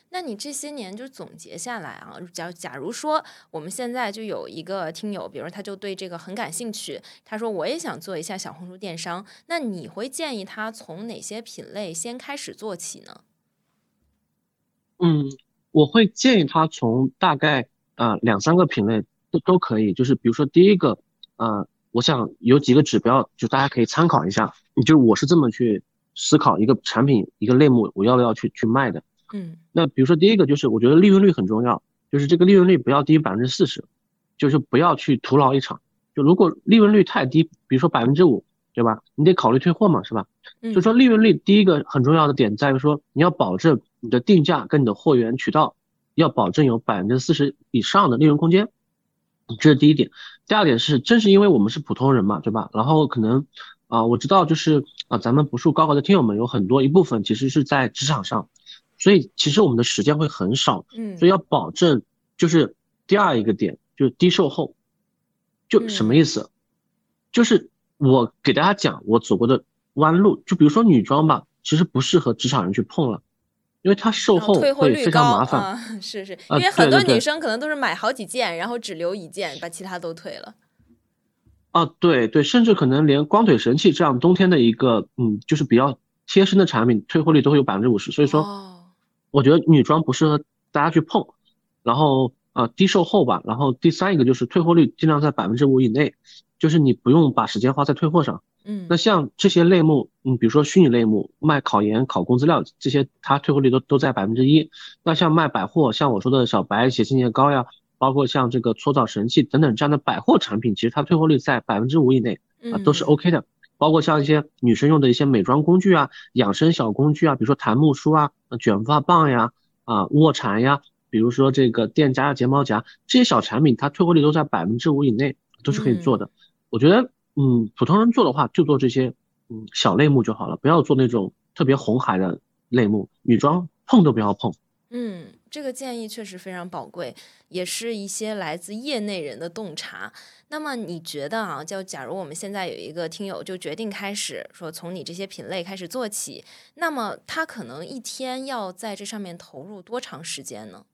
那你这些年就总结下来啊，假如说我们现在就有一个听友，比如他就对这个很感兴趣，他说我也想做一下小红书电商，那你会建议他从哪些品类先开始做起呢？ 嗯，我会建议他从大概两三个品类都可以，就是比如说第一个，我想有几个指标，就大家可以参考一下。就我是这么去思考一个产品一个类目，我要不要去卖的。 嗯那比如说第一个就是我觉得利润率很重要，就是这个利润率不要低于40%，就是不要去徒劳一场。就如果利润率太低，比如说5%，对吧？你得考虑退货嘛，是吧？所以嗯说利润率第一个很重要的点在于说，你要保证你的定价跟你的货源渠道要保证有40%以上的利润空间，这是第一点。第二点是，正是因为我们是普通人嘛，对吧？然后可能我知道就是咱们不树高考的听友们有很多一部分其实是在职场上，所以其实我们的时间会很少，所以嗯要保证就是第二一个点就是低售后，就什么意嗯， 思？就是我给大家讲我走过的弯路，就比如说女装吧，其实不适合职场人去碰了，因为它售然后退货后会非常率高麻烦。 啊，是是，因为很多女对对对， 生可能都是买好几件，然后只留一件，把其他都退了。 对对，甚至可能连光腿神器这样冬天的一个就是比较贴身的产品，退货率都会有50%。所以说， 哦， 我觉得女装不适合大家去碰。然后低售后吧，然后第三一个就是退货率尽量在5%以内，就是你不用把时间花在退货上。那嗯像这些类目，比如说虚拟类目，卖考研、考公资料这些，它退货率都在1%。那像卖百货，像我说的小白写信年糕呀，包括像这个搓澡神器等等这样的百货产品，其实它退货率在5%以内都是嗯 OK 的。包括像一些女生用的一些美妆工具啊、养生小工具啊，比如说檀木梳啊、卷发棒呀、卧蚕呀，比如说这个电夹、睫毛夹这些小产品，它退货率都在5%以内，都是可以做嗯。 的。我觉得，普通人做的话，就做这些，小类目就好了，不要做那种特别红海的类目，女装碰都不要碰。 嗯，这个建议确实非常宝贵，也是一些来自业内人的洞察。那么你觉得啊，就假如我们现在有一个听友就决定开始说从你这些品类开始做起，那么他可能一天要在这上面投入多长时间呢？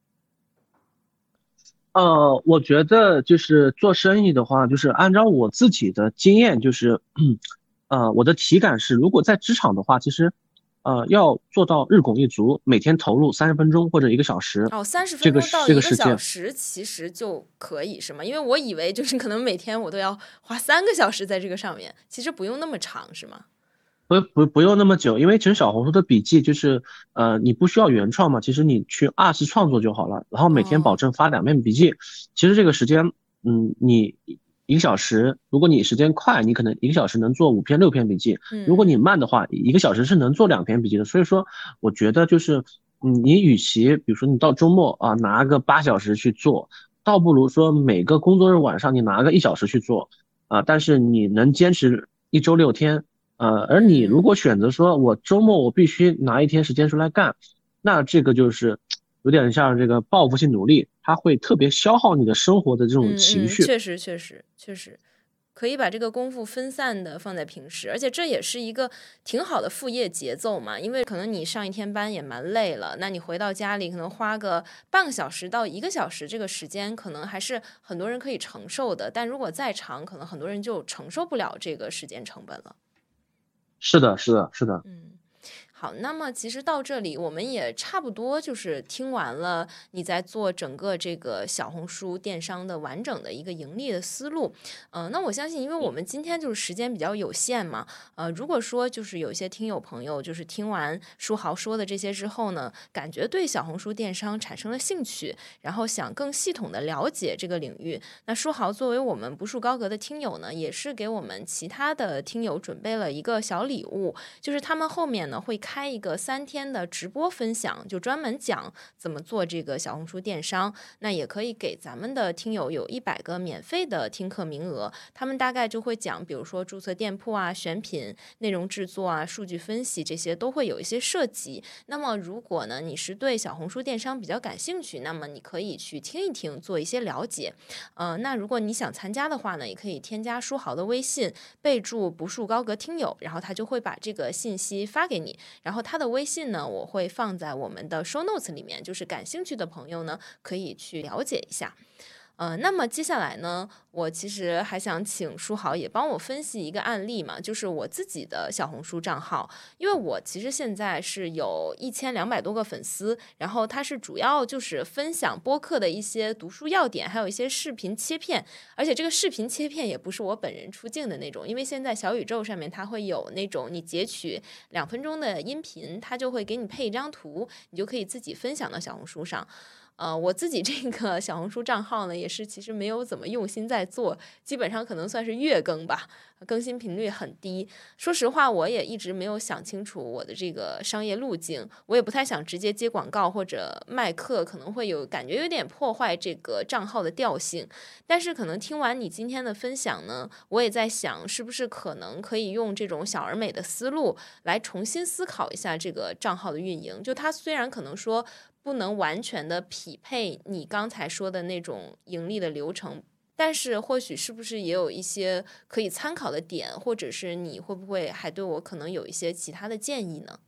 我觉得就是做生意的话，就是按照我自己的经验，就是，我的体感是，如果在职场的话，其实，要做到日拱一卒，每天投入30分钟或者1个小时， 哦，30分这个钟到这一个小个时间。 时其实就可以是吗？因为我以为就是可能每天我都要花3个小时在这个上面，其实不用那么长是吗？ 不用那么久，因为其实小红书的笔记就是，你不需要原创嘛，其实你去二次创作就好了，然后每天保哦， 证发2篇笔记。其实这个时间，你一个小时，如果你时间快，你可能一个小时能做5篇6篇笔记；如果你嗯嗯慢的话，一个小时是能做2篇笔记的。所以说，我觉得就是，你与其比如说你到周末拿个8小时去做，倒不如说每个工作日晚上你拿个1小时去做，但是你能坚持1周6天。而你如嗯。 果选择说我周末我必须拿一天时间出来干，那这个就是有点像这个报复性努力，它会特别消耗你的生活的这种情绪。 确实确实确实，可以把这个功夫分散的放在平时，而且这也是一个挺好的副业节奏嘛。因为可能你上一天班也蛮累了，那你回到家里可能花个半个小时到1个小时，这个时间可能还是很多人可以承受的。但如果再长，可能很多人就承受不了这个时间成本了。 是的，是的，是的。 嗯。好，那么其实到这里，我们也差不多就是听完了你在做整个这个小红书电商的完整的一个盈利的思路。那我相信，因为我们今天就是时间比较有限嘛，如果说就是有一些听友朋友就是听完书豪说的这些之后呢，感觉对小红书电商产生了兴趣，然后想更系统的了解这个领域，那书豪作为我们不树高阁的听友呢，也是给我们其他的听友准备了一个小礼物，就是他们后面呢会开一个3天的直播分享，就专门讲怎么做这个小红书电商。那也可以给咱们的听友有100个免费的听课名额，他们大概就会讲，比如说注册店铺啊、选品、内容制作啊、数据分析这些都会有一些涉及。那么如果呢你是对小红书电商比较感兴趣，那么你可以去听一听，做一些了解。那如果你想参加的话呢，也可以添加书豪的微信，备注不树高阁听友，然后他就会把这个信息发给你。 然后他的微信呢，我会放在我们的 show notes 里面，就是感兴趣的朋友呢可以去了解一下。那么接下来呢，我其实还想请书豪也帮我分析一个案例嘛，就是我自己的小红书账号，因为我其实现在是有1200多个粉丝，然后它是主要就是分享播客的一些读书要点，还有一些视频切片，而且这个视频切片也不是我本人出镜的那种，因为现在小宇宙上面它会有那种你截取2分钟的音频，它就会给你配一张图，你就可以自己分享到小红书上。我自己这个小红书账号呢，也是其实没有怎么用心在做，基本上可能算是月更吧，更新频率很低。说实话，我也一直没有想清楚我的这个商业路径，我也不太想直接接广告或者卖课，可能会感觉有点破坏这个账号的调性。但是可能听完你今天的分享呢，我也在想，是不是可能可以用这种小而美的思路来重新思考一下这个账号的运营。就它虽然可能说不能完全的匹配你刚才说的那种盈利的流程，但是或许是不是也有一些可以参考的点，或者是你会不会还对我可能有一些其他的建议呢？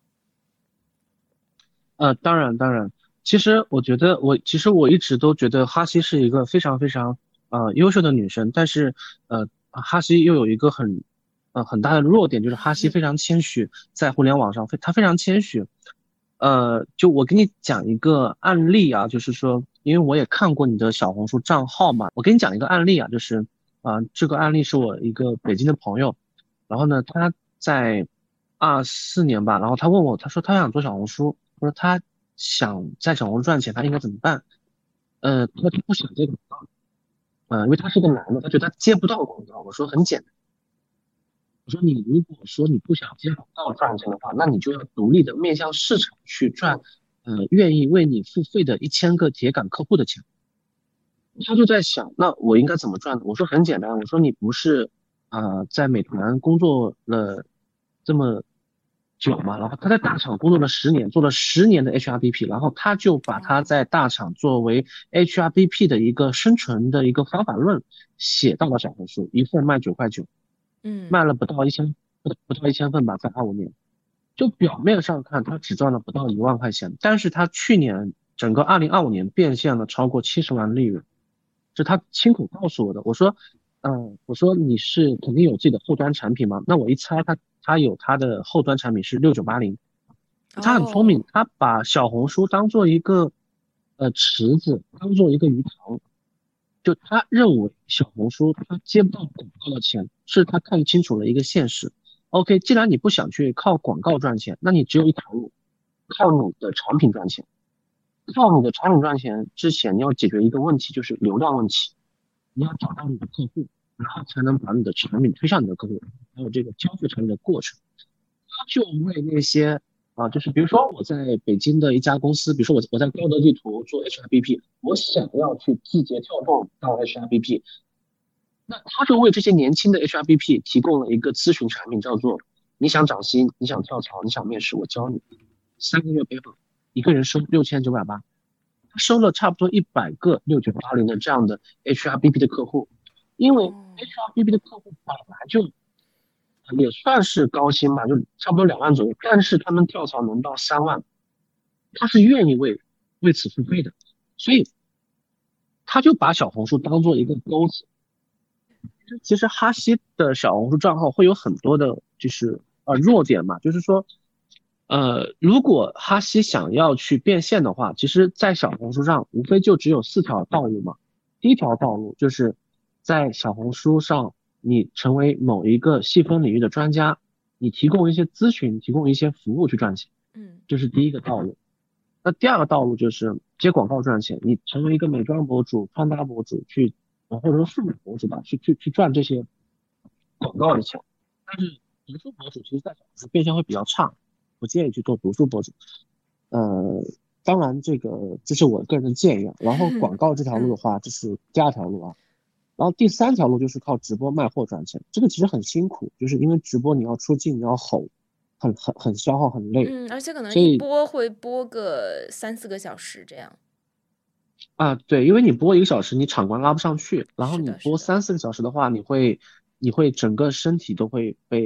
当然当然，其实我觉得我一直都觉得哈希是一个非常非常优秀的女生，但是哈希又有一个很大的弱点，就是哈希非常谦虚，在互联网上她非常谦虚。就我给你讲一个案例啊，就是说，因为我也看过你的小红书账号嘛，我给你讲一个案例啊，就是这个案例是我一个北京的朋友，然后呢，他在24年吧，然后他问我，他说他想做小红书，他说他想在小红书赚钱，他应该怎么办？他说他不想接广告，因为他是个男的，他觉得他接不到广告。我说很简单。我说你如果说你不想接广告赚钱的话，那你就要独立的面向市场去赚，愿意为你付费的1000个铁杆客户的钱。他就在想，那我应该怎么赚呢？我说很简单，我说你不是在美团工作了这么久嘛，然后他在大厂工作了10年，做了10年的 HRBP，然后他就把他在大厂作为 HRBP 的一个生存的一个方法论写到了小红书，一份卖9块9。卖了不到1000份吧，在25年。就表面上看，他只赚了不到1万块钱，但是他去年整个2025年变现了超过70万利润，是他亲口告诉我的。我说你是肯定有自己的后端产品吗？那我一猜他有他的后端产品是6980，他很聪明，他把小红书当做一个池子，当做一个鱼塘。就他认为小红书他接不到广告的钱，是他看清楚了一个现实。OK，既然你不想去靠广告赚钱，那你只有一条路，靠你的产品赚钱。靠你的产品赚钱之前，你要解决一个问题，就是流量问题。你要找到你的客户，然后才能把你的产品推向你的客户，还有这个交付产品的过程。他就为那些就是比如说我在北京的一家公司，比如说我在高德地图做 HRBP，我想要去字节跳动到 HRBP，那他就为这些年轻的 HRBP 提供了一个咨询产品，叫做你想涨薪，你想跳槽，你想面试，我教你3个月背后，一个人收6980，他收了差不多100个6980的这样的 HRBP 的客户，因为 HRBP 的客户本来就也算是高薪吧，就差不多2万左右，但是他们跳槽能到3万，他是愿意为此付费的，所以他就把小红书当做一个钩子。其实哈希的小红书账号会有很多的，就是弱点嘛，就是说，如果哈希想要去变现的话，其实在小红书上无非就只有4条道路嘛。第一条道路就是在小红书上，你成为某一个细分领域的专家，你提供一些咨询，提供一些服务去赚钱，这是第一个道路。那第二个道路就是接广告赚钱，你成为一个美妆博主、穿搭博主去。或者说数码博主吧，去赚这些广告的钱。但是读书博主其实在小红书变现会比较差，不建议去做读书博主。当然这是我个人的建议啊。然后广告这条路的话，这是第二条路啊。然后第三条路就是靠直播卖货赚钱，这个其实很辛苦，就是因为直播你要出镜，你要吼，很消耗，很累。 而且可能一播会播个3-4个小时这样。 对，因为你播1个小时，你场观拉不上去，然后你播3-4个小时的话，你会整个身体都会被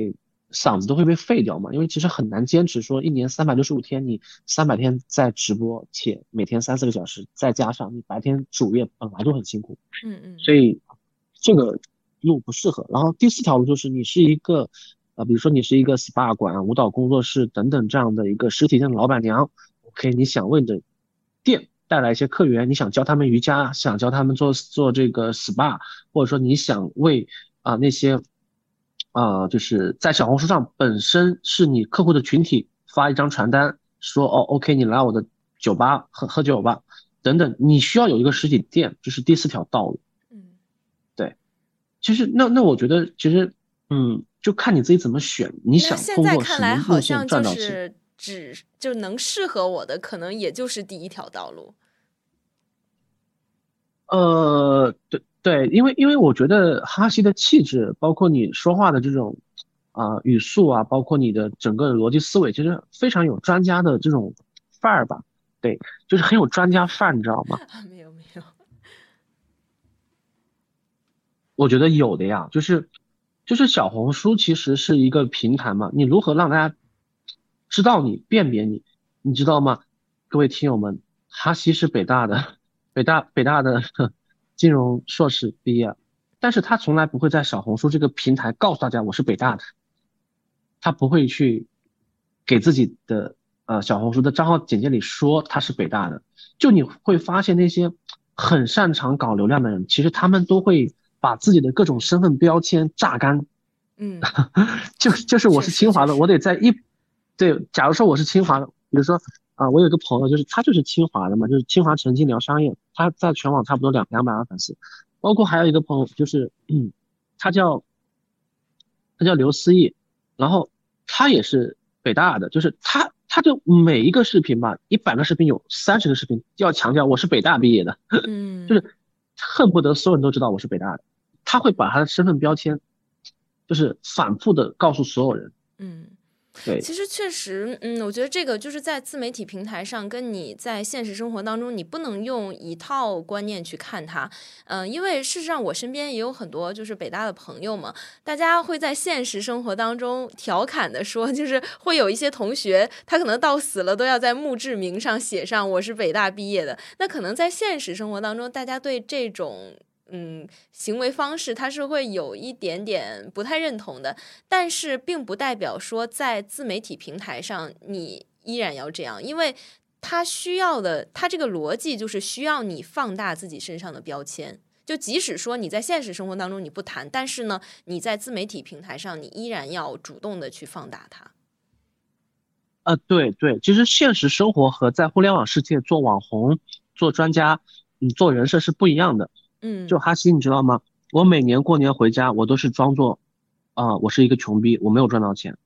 嗓子都会被废掉嘛，因为其实很难坚持说一年365天，你300天在直播，且每天3、4个小时，再加上你白天主业本来就很辛苦， 嗯嗯所以这个路不适合。然后第四条路就是你是一个比如说你是一个 SPA 馆、舞蹈工作室等等这样的一个实体店的老板娘，OK，你想为你的店带来一些客源，你想教他们瑜伽，想教他们做这个 SPA，或者说你想为那些就是在小红书上本身是你客户的群体发一张传单，说哦 OK，你来我的酒吧喝酒吧等等，你需要有一个实体店，这是第四条道路。 嗯。 对，其实那我觉得其实就看你自己怎么选，你那想通现在看过什么来好路线像就赚到钱。 是就能适合我的，可能也就是第一条道路。 对对，因为我觉得哈希的气质，包括你说话的这种语速啊，包括你的整个逻辑思维，其实非常有专家的这种范儿吧。对，就是很有专家范儿，你知道吗？ 啊，没有没有。 我觉得有的呀，就是小红书其实是一个平台嘛，你如何让大家知道你、辨别你，你知道吗？各位听友们，哈希是北大的，北大的金融硕士毕业，但是他从来不会在小红书这个平台告诉大家我是北大的，他不会去给自己的小红书的账号简介里说他是北大的。就你会发现那些很擅长搞流量的人，其实他们都会把自己的各种身份标签榨干。 嗯， 就是我确是清华的， 实确实。 我得对，假如说我是清华的，比如说我有一个朋友，就是他就是清华的嘛，就是清华城经聊商业，他在全网差不多200万粉丝，包括还有一个朋友就是他叫刘思义，然后他也是北大的，就是他就每一个视频吧，100个视频有30个视频要强调我是北大毕业的，就嗯是恨不得所有人都知道我是北大的，他会把他的身份标签就是反复的告诉所有人。 嗯。 对。 其实确实，我觉得这个就是在自媒体平台上，跟你在现实生活当中，你不能用一套观念去看它。因为事实上我身边也有很多就是北大的朋友嘛，大家会在现实生活当中调侃的说，就是会有一些同学，他可能到死了都要在墓志铭上写上我是北大毕业的。那可能在现实生活当中，大家对这种行为方式他是会有一点点不太认同的，但是并不代表说在自媒体平台上你依然要这样，因为他需要的，他这个逻辑就是需要你放大自己身上的标签。就即使说你在现实生活当中你不谈，但是呢，你在自媒体平台上你依然要主动的去放大它。 对对，其实现实生活和在互联网世界做网红、做专家、做人设是不一样的。就嗯哈希，你知道吗？我每年过年回家，我都是装作我是一个穷逼，我没有赚到钱。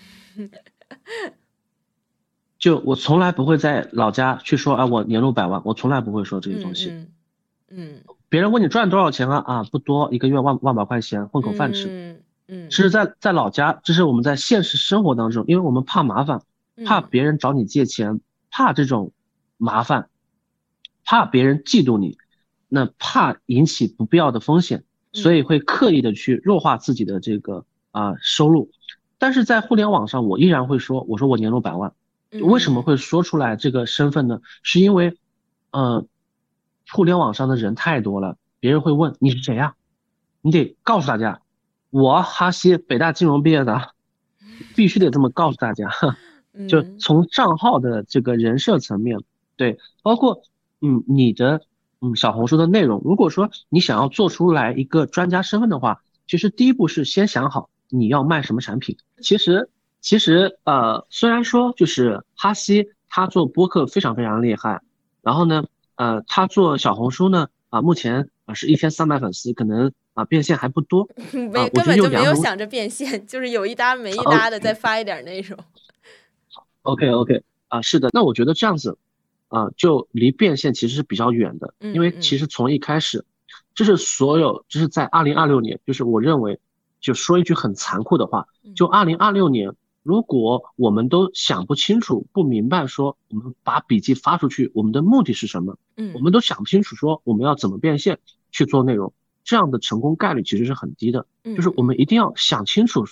就我从来不会在老家去说我年入100万，我从来不会说这些东西。 嗯嗯嗯别人问你赚多少钱不多，一个月万把块钱混口饭吃。 嗯嗯其实在老家，这是我们在现实生活当中，因为我们怕麻烦，怕嗯别人找你借钱，怕这种麻烦，怕别人嫉妒你，那怕引起不必要的风险，所以嗯会刻意的去弱化自己的这个收入。但是在互联网上，我依然会说，我说我年入100万。为什么嗯会说出来这个身份呢？是因为，呃，互联网上的人太多了，别人会问你是谁呀？你得告诉大家，我哈希北大金融毕业的，必须得这么告诉大家。就嗯从账号的这个人设层面，对，包括你的小红书的内容，如果说你想要做出来一个专家身份的话，其实第一步是先想好你要卖什么产品。其实虽然说就是哈希他做播客非常非常厉害，然后呢他做小红书呢目前是一天300粉丝，可能变现还不多我觉得没根本就没有两种。 有想着变现，就是有一搭没一搭的再发一点内容。 OK OK 是的，那我觉得这样子就离变现其实是比较远的，因为其嗯嗯实从一开始，这是在2026年，就是我认为，就说一句很残酷的话，就嗯 2026年，如果我们都想不清楚、不明白说我们把笔记发出去，我们的目的是什么，我嗯们都想不清楚说我们要怎么变现去做内容，这样的成功概率其实是很低的。就是我嗯嗯们一定要想清楚说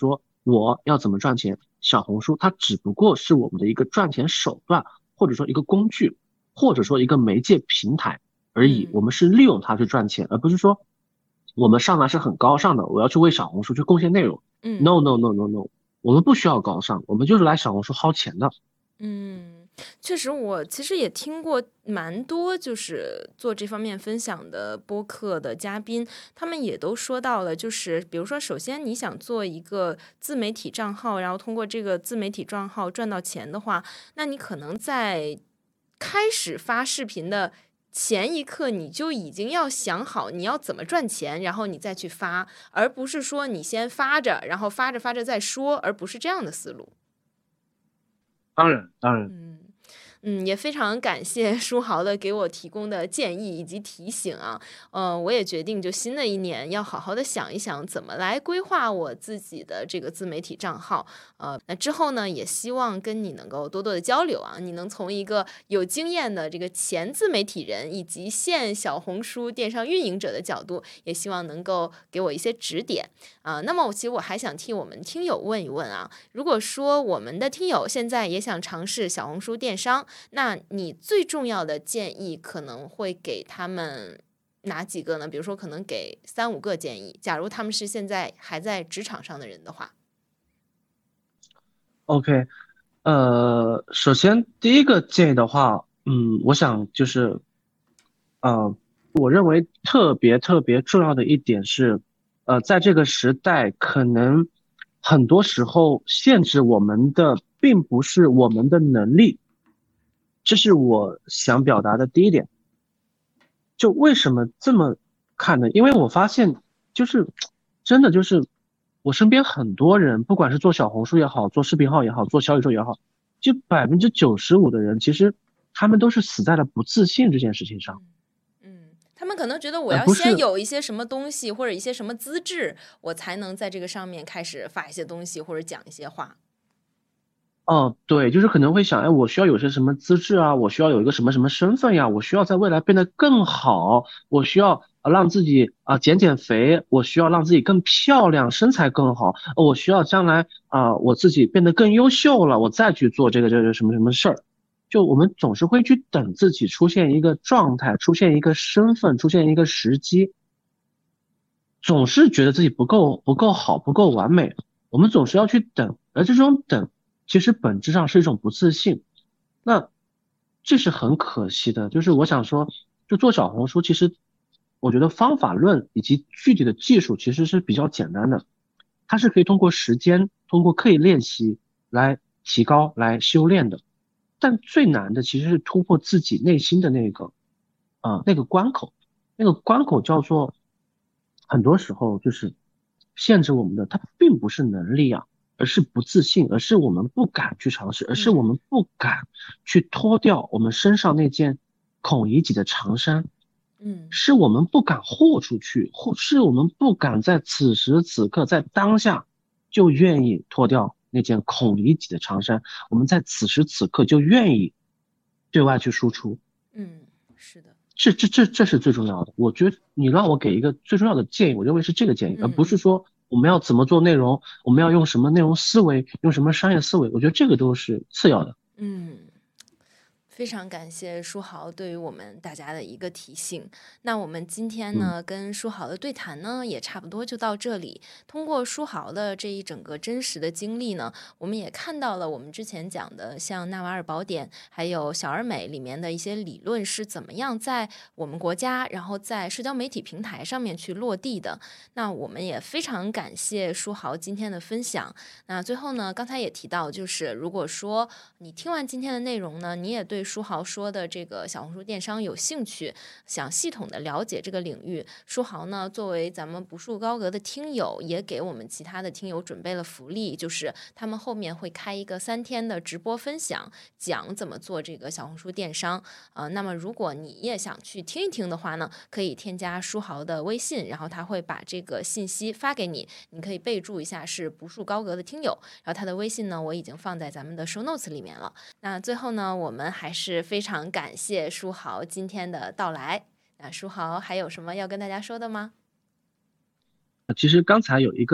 我要怎么赚钱，小红书它只不过是我们的一个赚钱手段，或者说一个工具，或者说一个媒介平台而已。我们嗯是利用它去赚钱，而不是说我们上来是很高尚的，我要去为小红书去贡献内容。No 嗯 no no no no，我们不需要高尚，我们就是来小红书薅钱的。 嗯，确实，我其实也听过蛮多，就是做这方面分享的播客的嘉宾，他们也都说到了，就是比如说，首先你想做一个自媒体账号，然后通过这个自媒体账号赚到钱的话，那你可能在开始发视频的前一刻，你就已经要想好你要怎么赚钱，然后你再去发，而不是说你先发着，然后发着发着再说，而不是这样的思路。 当然，当然。 嗯。也非常感谢书豪的给我提供的建议以及提醒啊。我也决定就新的一年要好好的想一想怎么来规划我自己的这个自媒体账号。那之后呢，也希望跟你能够多多的交流啊。你能从一个有经验的这个前自媒体人以及现小红书电商运营者的角度，也希望能够给我一些指点啊。那么其实我还想替我们听友问一问啊，如果说我们的听友现在也想尝试小红书电商，那你最重要的建议可能会给他们哪几个呢？比如说，可能给3、5个建议。假如他们是现在还在职场上的人的话， OK，首先第一个建议的话，我想就是，我认为特别特别重要的一点是，在这个时代，可能很多时候限制我们的并不是我们的能力，这是我想表达的第一点。就为什么这么看呢？因为我发现，就是真的就是我身边很多人，不管是做小红书也好，做视频号也好，做小宇宙也好，就95%的人，其实他们都是死在了不自信这件事情上， 他们可能觉得我要而不是先有一些什么东西或者一些什么资质，我才能在这个上面开始发一些东西或者讲一些话。 哦，对，就是可能会想，哎，我需要有些什么资质啊，我需要有一个什么什么身份呀，我需要在未来变得更好，我需要让自己减减肥，我需要让自己更漂亮，身材更好，我需要将来我自己变得更优秀了，我再去做这个什么什么事儿。就我们总是会去等自己出现一个状态，出现一个身份，出现一个时机，总是觉得自己不够好，不够完美，我们总是要去等，而这种等其实本质上是一种不自信。那这是很可惜的，就是我想说，就做小红书，其实我觉得方法论以及具体的技术其实是比较简单的，它是可以通过时间，通过刻意练习来提高、来修炼的。但最难的其实是突破自己内心的那个关口，那个关口叫做很多时候就是限制我们的，它并不是能力啊，而是不自信，而是我们不敢去尝试，而是我嗯们不敢去脱掉我们身上那件孔乙己的长衫， 嗯是我们不敢豁出去，或是我们不敢在此时此刻在当下就愿意脱掉那件孔乙己的长衫，我们在此时此刻就愿意对外去输出。 嗯，是的， 这是最重要的。我觉得你让我给一个最重要的建议，我认为是这个建议，而不嗯是说我们要怎么做内容，我们要用什么内容思维，用什么商业思维，我觉得这个都是次要的。 嗯。非常感谢书豪对于我们大家的一个提醒。那我们今天嗯呢，跟书豪的对谈呢，也差不多就到这里。通过书豪的这一整个真实的经历呢，我们也看到了我们之前讲的，像纳瓦尔宝典，还有小而美里面的一些理论是怎么样在我们国家，然后在社交媒体平台上面去落地的。那我们也非常感谢书豪今天的分享。那最后呢，刚才也提到，就是如果说你听完今天的内容呢，你也对书豪说的这个小红书电商有兴趣，想系统的了解这个领域，书豪呢作为咱们不束高阁的听友，也给我们其他的听友准备了福利，就是他们后面会开一个3天的直播分享，讲怎么做这个小红书电商。那么如果你也想去听一听的话呢，可以添加书豪的微信，然后他会把这个信息发给你，你可以备注一下是不束高阁的听友，然后他的微信呢我已经放在咱们的 show notes 里面了。那最后呢，我们还是非常感谢书豪今天的到来。书豪还有什么要跟大家说的吗？ 其实刚才有一个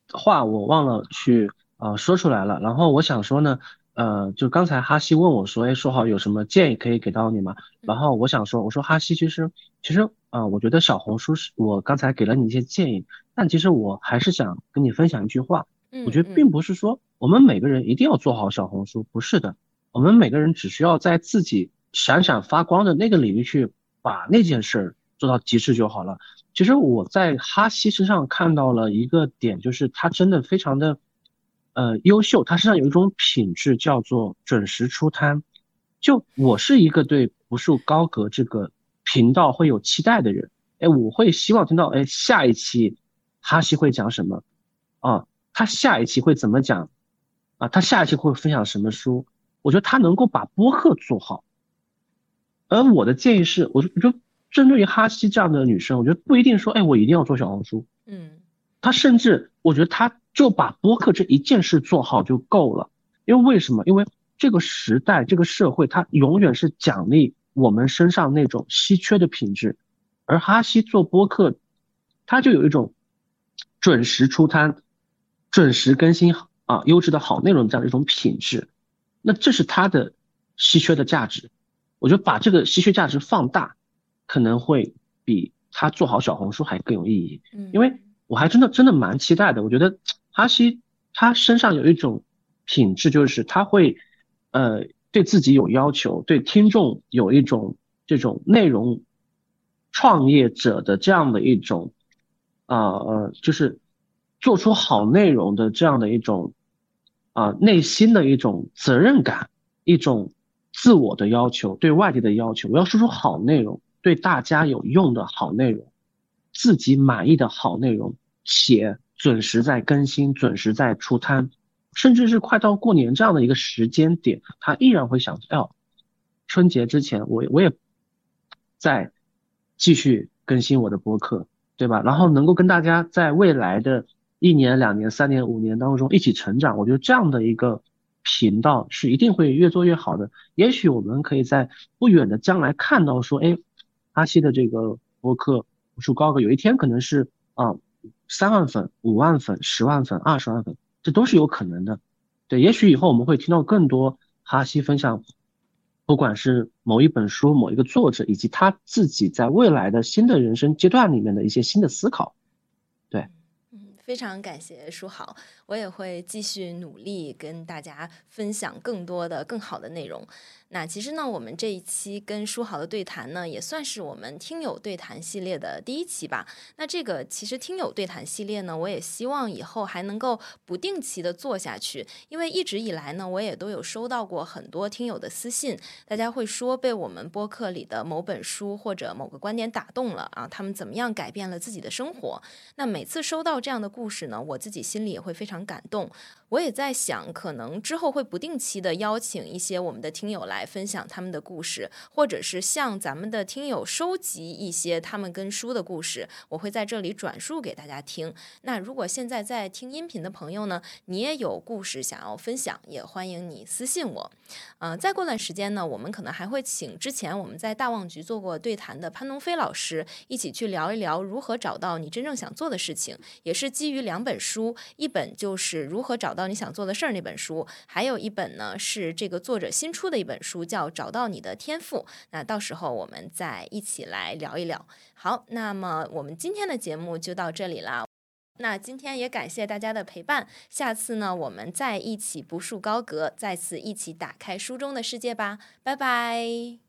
话我忘了去说出来了。然后我想说呢，就刚才哈西问我说，哎，说好有什么建议可以给到你吗？然后我想说，我说哈西，其实我觉得小红书是我刚才给了你一些建议，但其实我还是想跟你分享一句话，我觉得并不是说我们每个人一定要做好小红书，不是的，我们每个人只需要在自己闪闪发光的那个领域去把那件事儿做到极致就好了。其实我在哈希身上看到了一个点，就是他真的非常的优秀，他身上有一种品质叫做准时出摊。就我是一个对不树高阁这个频道会有期待的人，哎，我会希望听到，哎，下一期哈希会讲什么啊？他下一期会怎么讲啊？他下一期会分享什么书？我觉得他能够把播客做好。而我的建议是，我就针对于哈希这样的女生，我觉得不一定说，哎，我一定要做小红书。 嗯她甚至我觉得她就把播客这一件事做好就够了。因为为什么？因为这个时代，这个社会，它永远是奖励我们身上那种稀缺的品质。而哈希做播客，他就有一种准时出摊、准时更新优质的好内容这样的一种品质。那这是他的稀缺的价值。我觉得把这个稀缺价值放大，可能会比他做好小红书还更有意义。因嗯为我还真的蛮期待的。我觉得哈希他身上有一种品质，就是他会对自己有要求，对听众有一种这种内容创业者的这样的一种就是做出好内容的这样的一种内心的一种责任感。一种自我的要求，对外界的要求，我要说出好内容，对大家有用的好内容，自己满意的好内容，且准时在更新，准时在出摊，甚至是快到过年这样的一个时间点，他依然会想，哎呦，春节之前我也在继续更新我的播客，对吧？然后能够跟大家在未来的1年、2年、3年、5年当中一起成长，我觉得这样的一个频道是一定会越做越好的。也许我们可以在不远的将来看到说，哎，阿西的这个播客无数高个，有一天可能是3万粉、5万粉、10万粉、20万粉，这都是有可能的。对，也许以后我们会听到更多哈希分享，不管是某一本书、某一个作者，以及他自己在未来的新的人生阶段里面的一些新的思考。对。 非常感谢书豪，我也会继续努力跟大家分享更多的、更好的内容。那其实呢，我们这一期跟书豪的对谈呢，也算是我们听友对谈系列的第一期吧。那这个其实听友对谈系列呢，我也希望以后还能够不定期的做下去，因为一直以来呢，我也都有收到过很多听友的私信，大家会说被我们播客里的某本书或者某个观点打动了啊，他们怎么样改变了自己的生活。那每次收到这样的故事呢，我自己心里也会非常感动。我也在想，可能之后会不定期的邀请一些我们的听友来分享他们的故事，或者是向咱们的听友收集一些他们跟书的故事，我会在这里转述给大家听。那如果现在在听音频的朋友呢，你也有故事想要分享，也欢迎你私信我。再过段时间呢，我们可能还会请之前我们在大旺局做过对谈的潘农飞老师一起去聊一聊如何找到你真正想做的事情，也是基于2本书，一本就是如何找到你想做的事儿那本书，还有一本呢是这个作者新出的一本书，叫找到你的天赋。那到时候我们再一起来聊一聊。好，那么我们今天的节目就到这里啦。那今天也感谢大家的陪伴，下次呢我们再一起不树高阁，再次一起打开书中的世界吧，拜拜。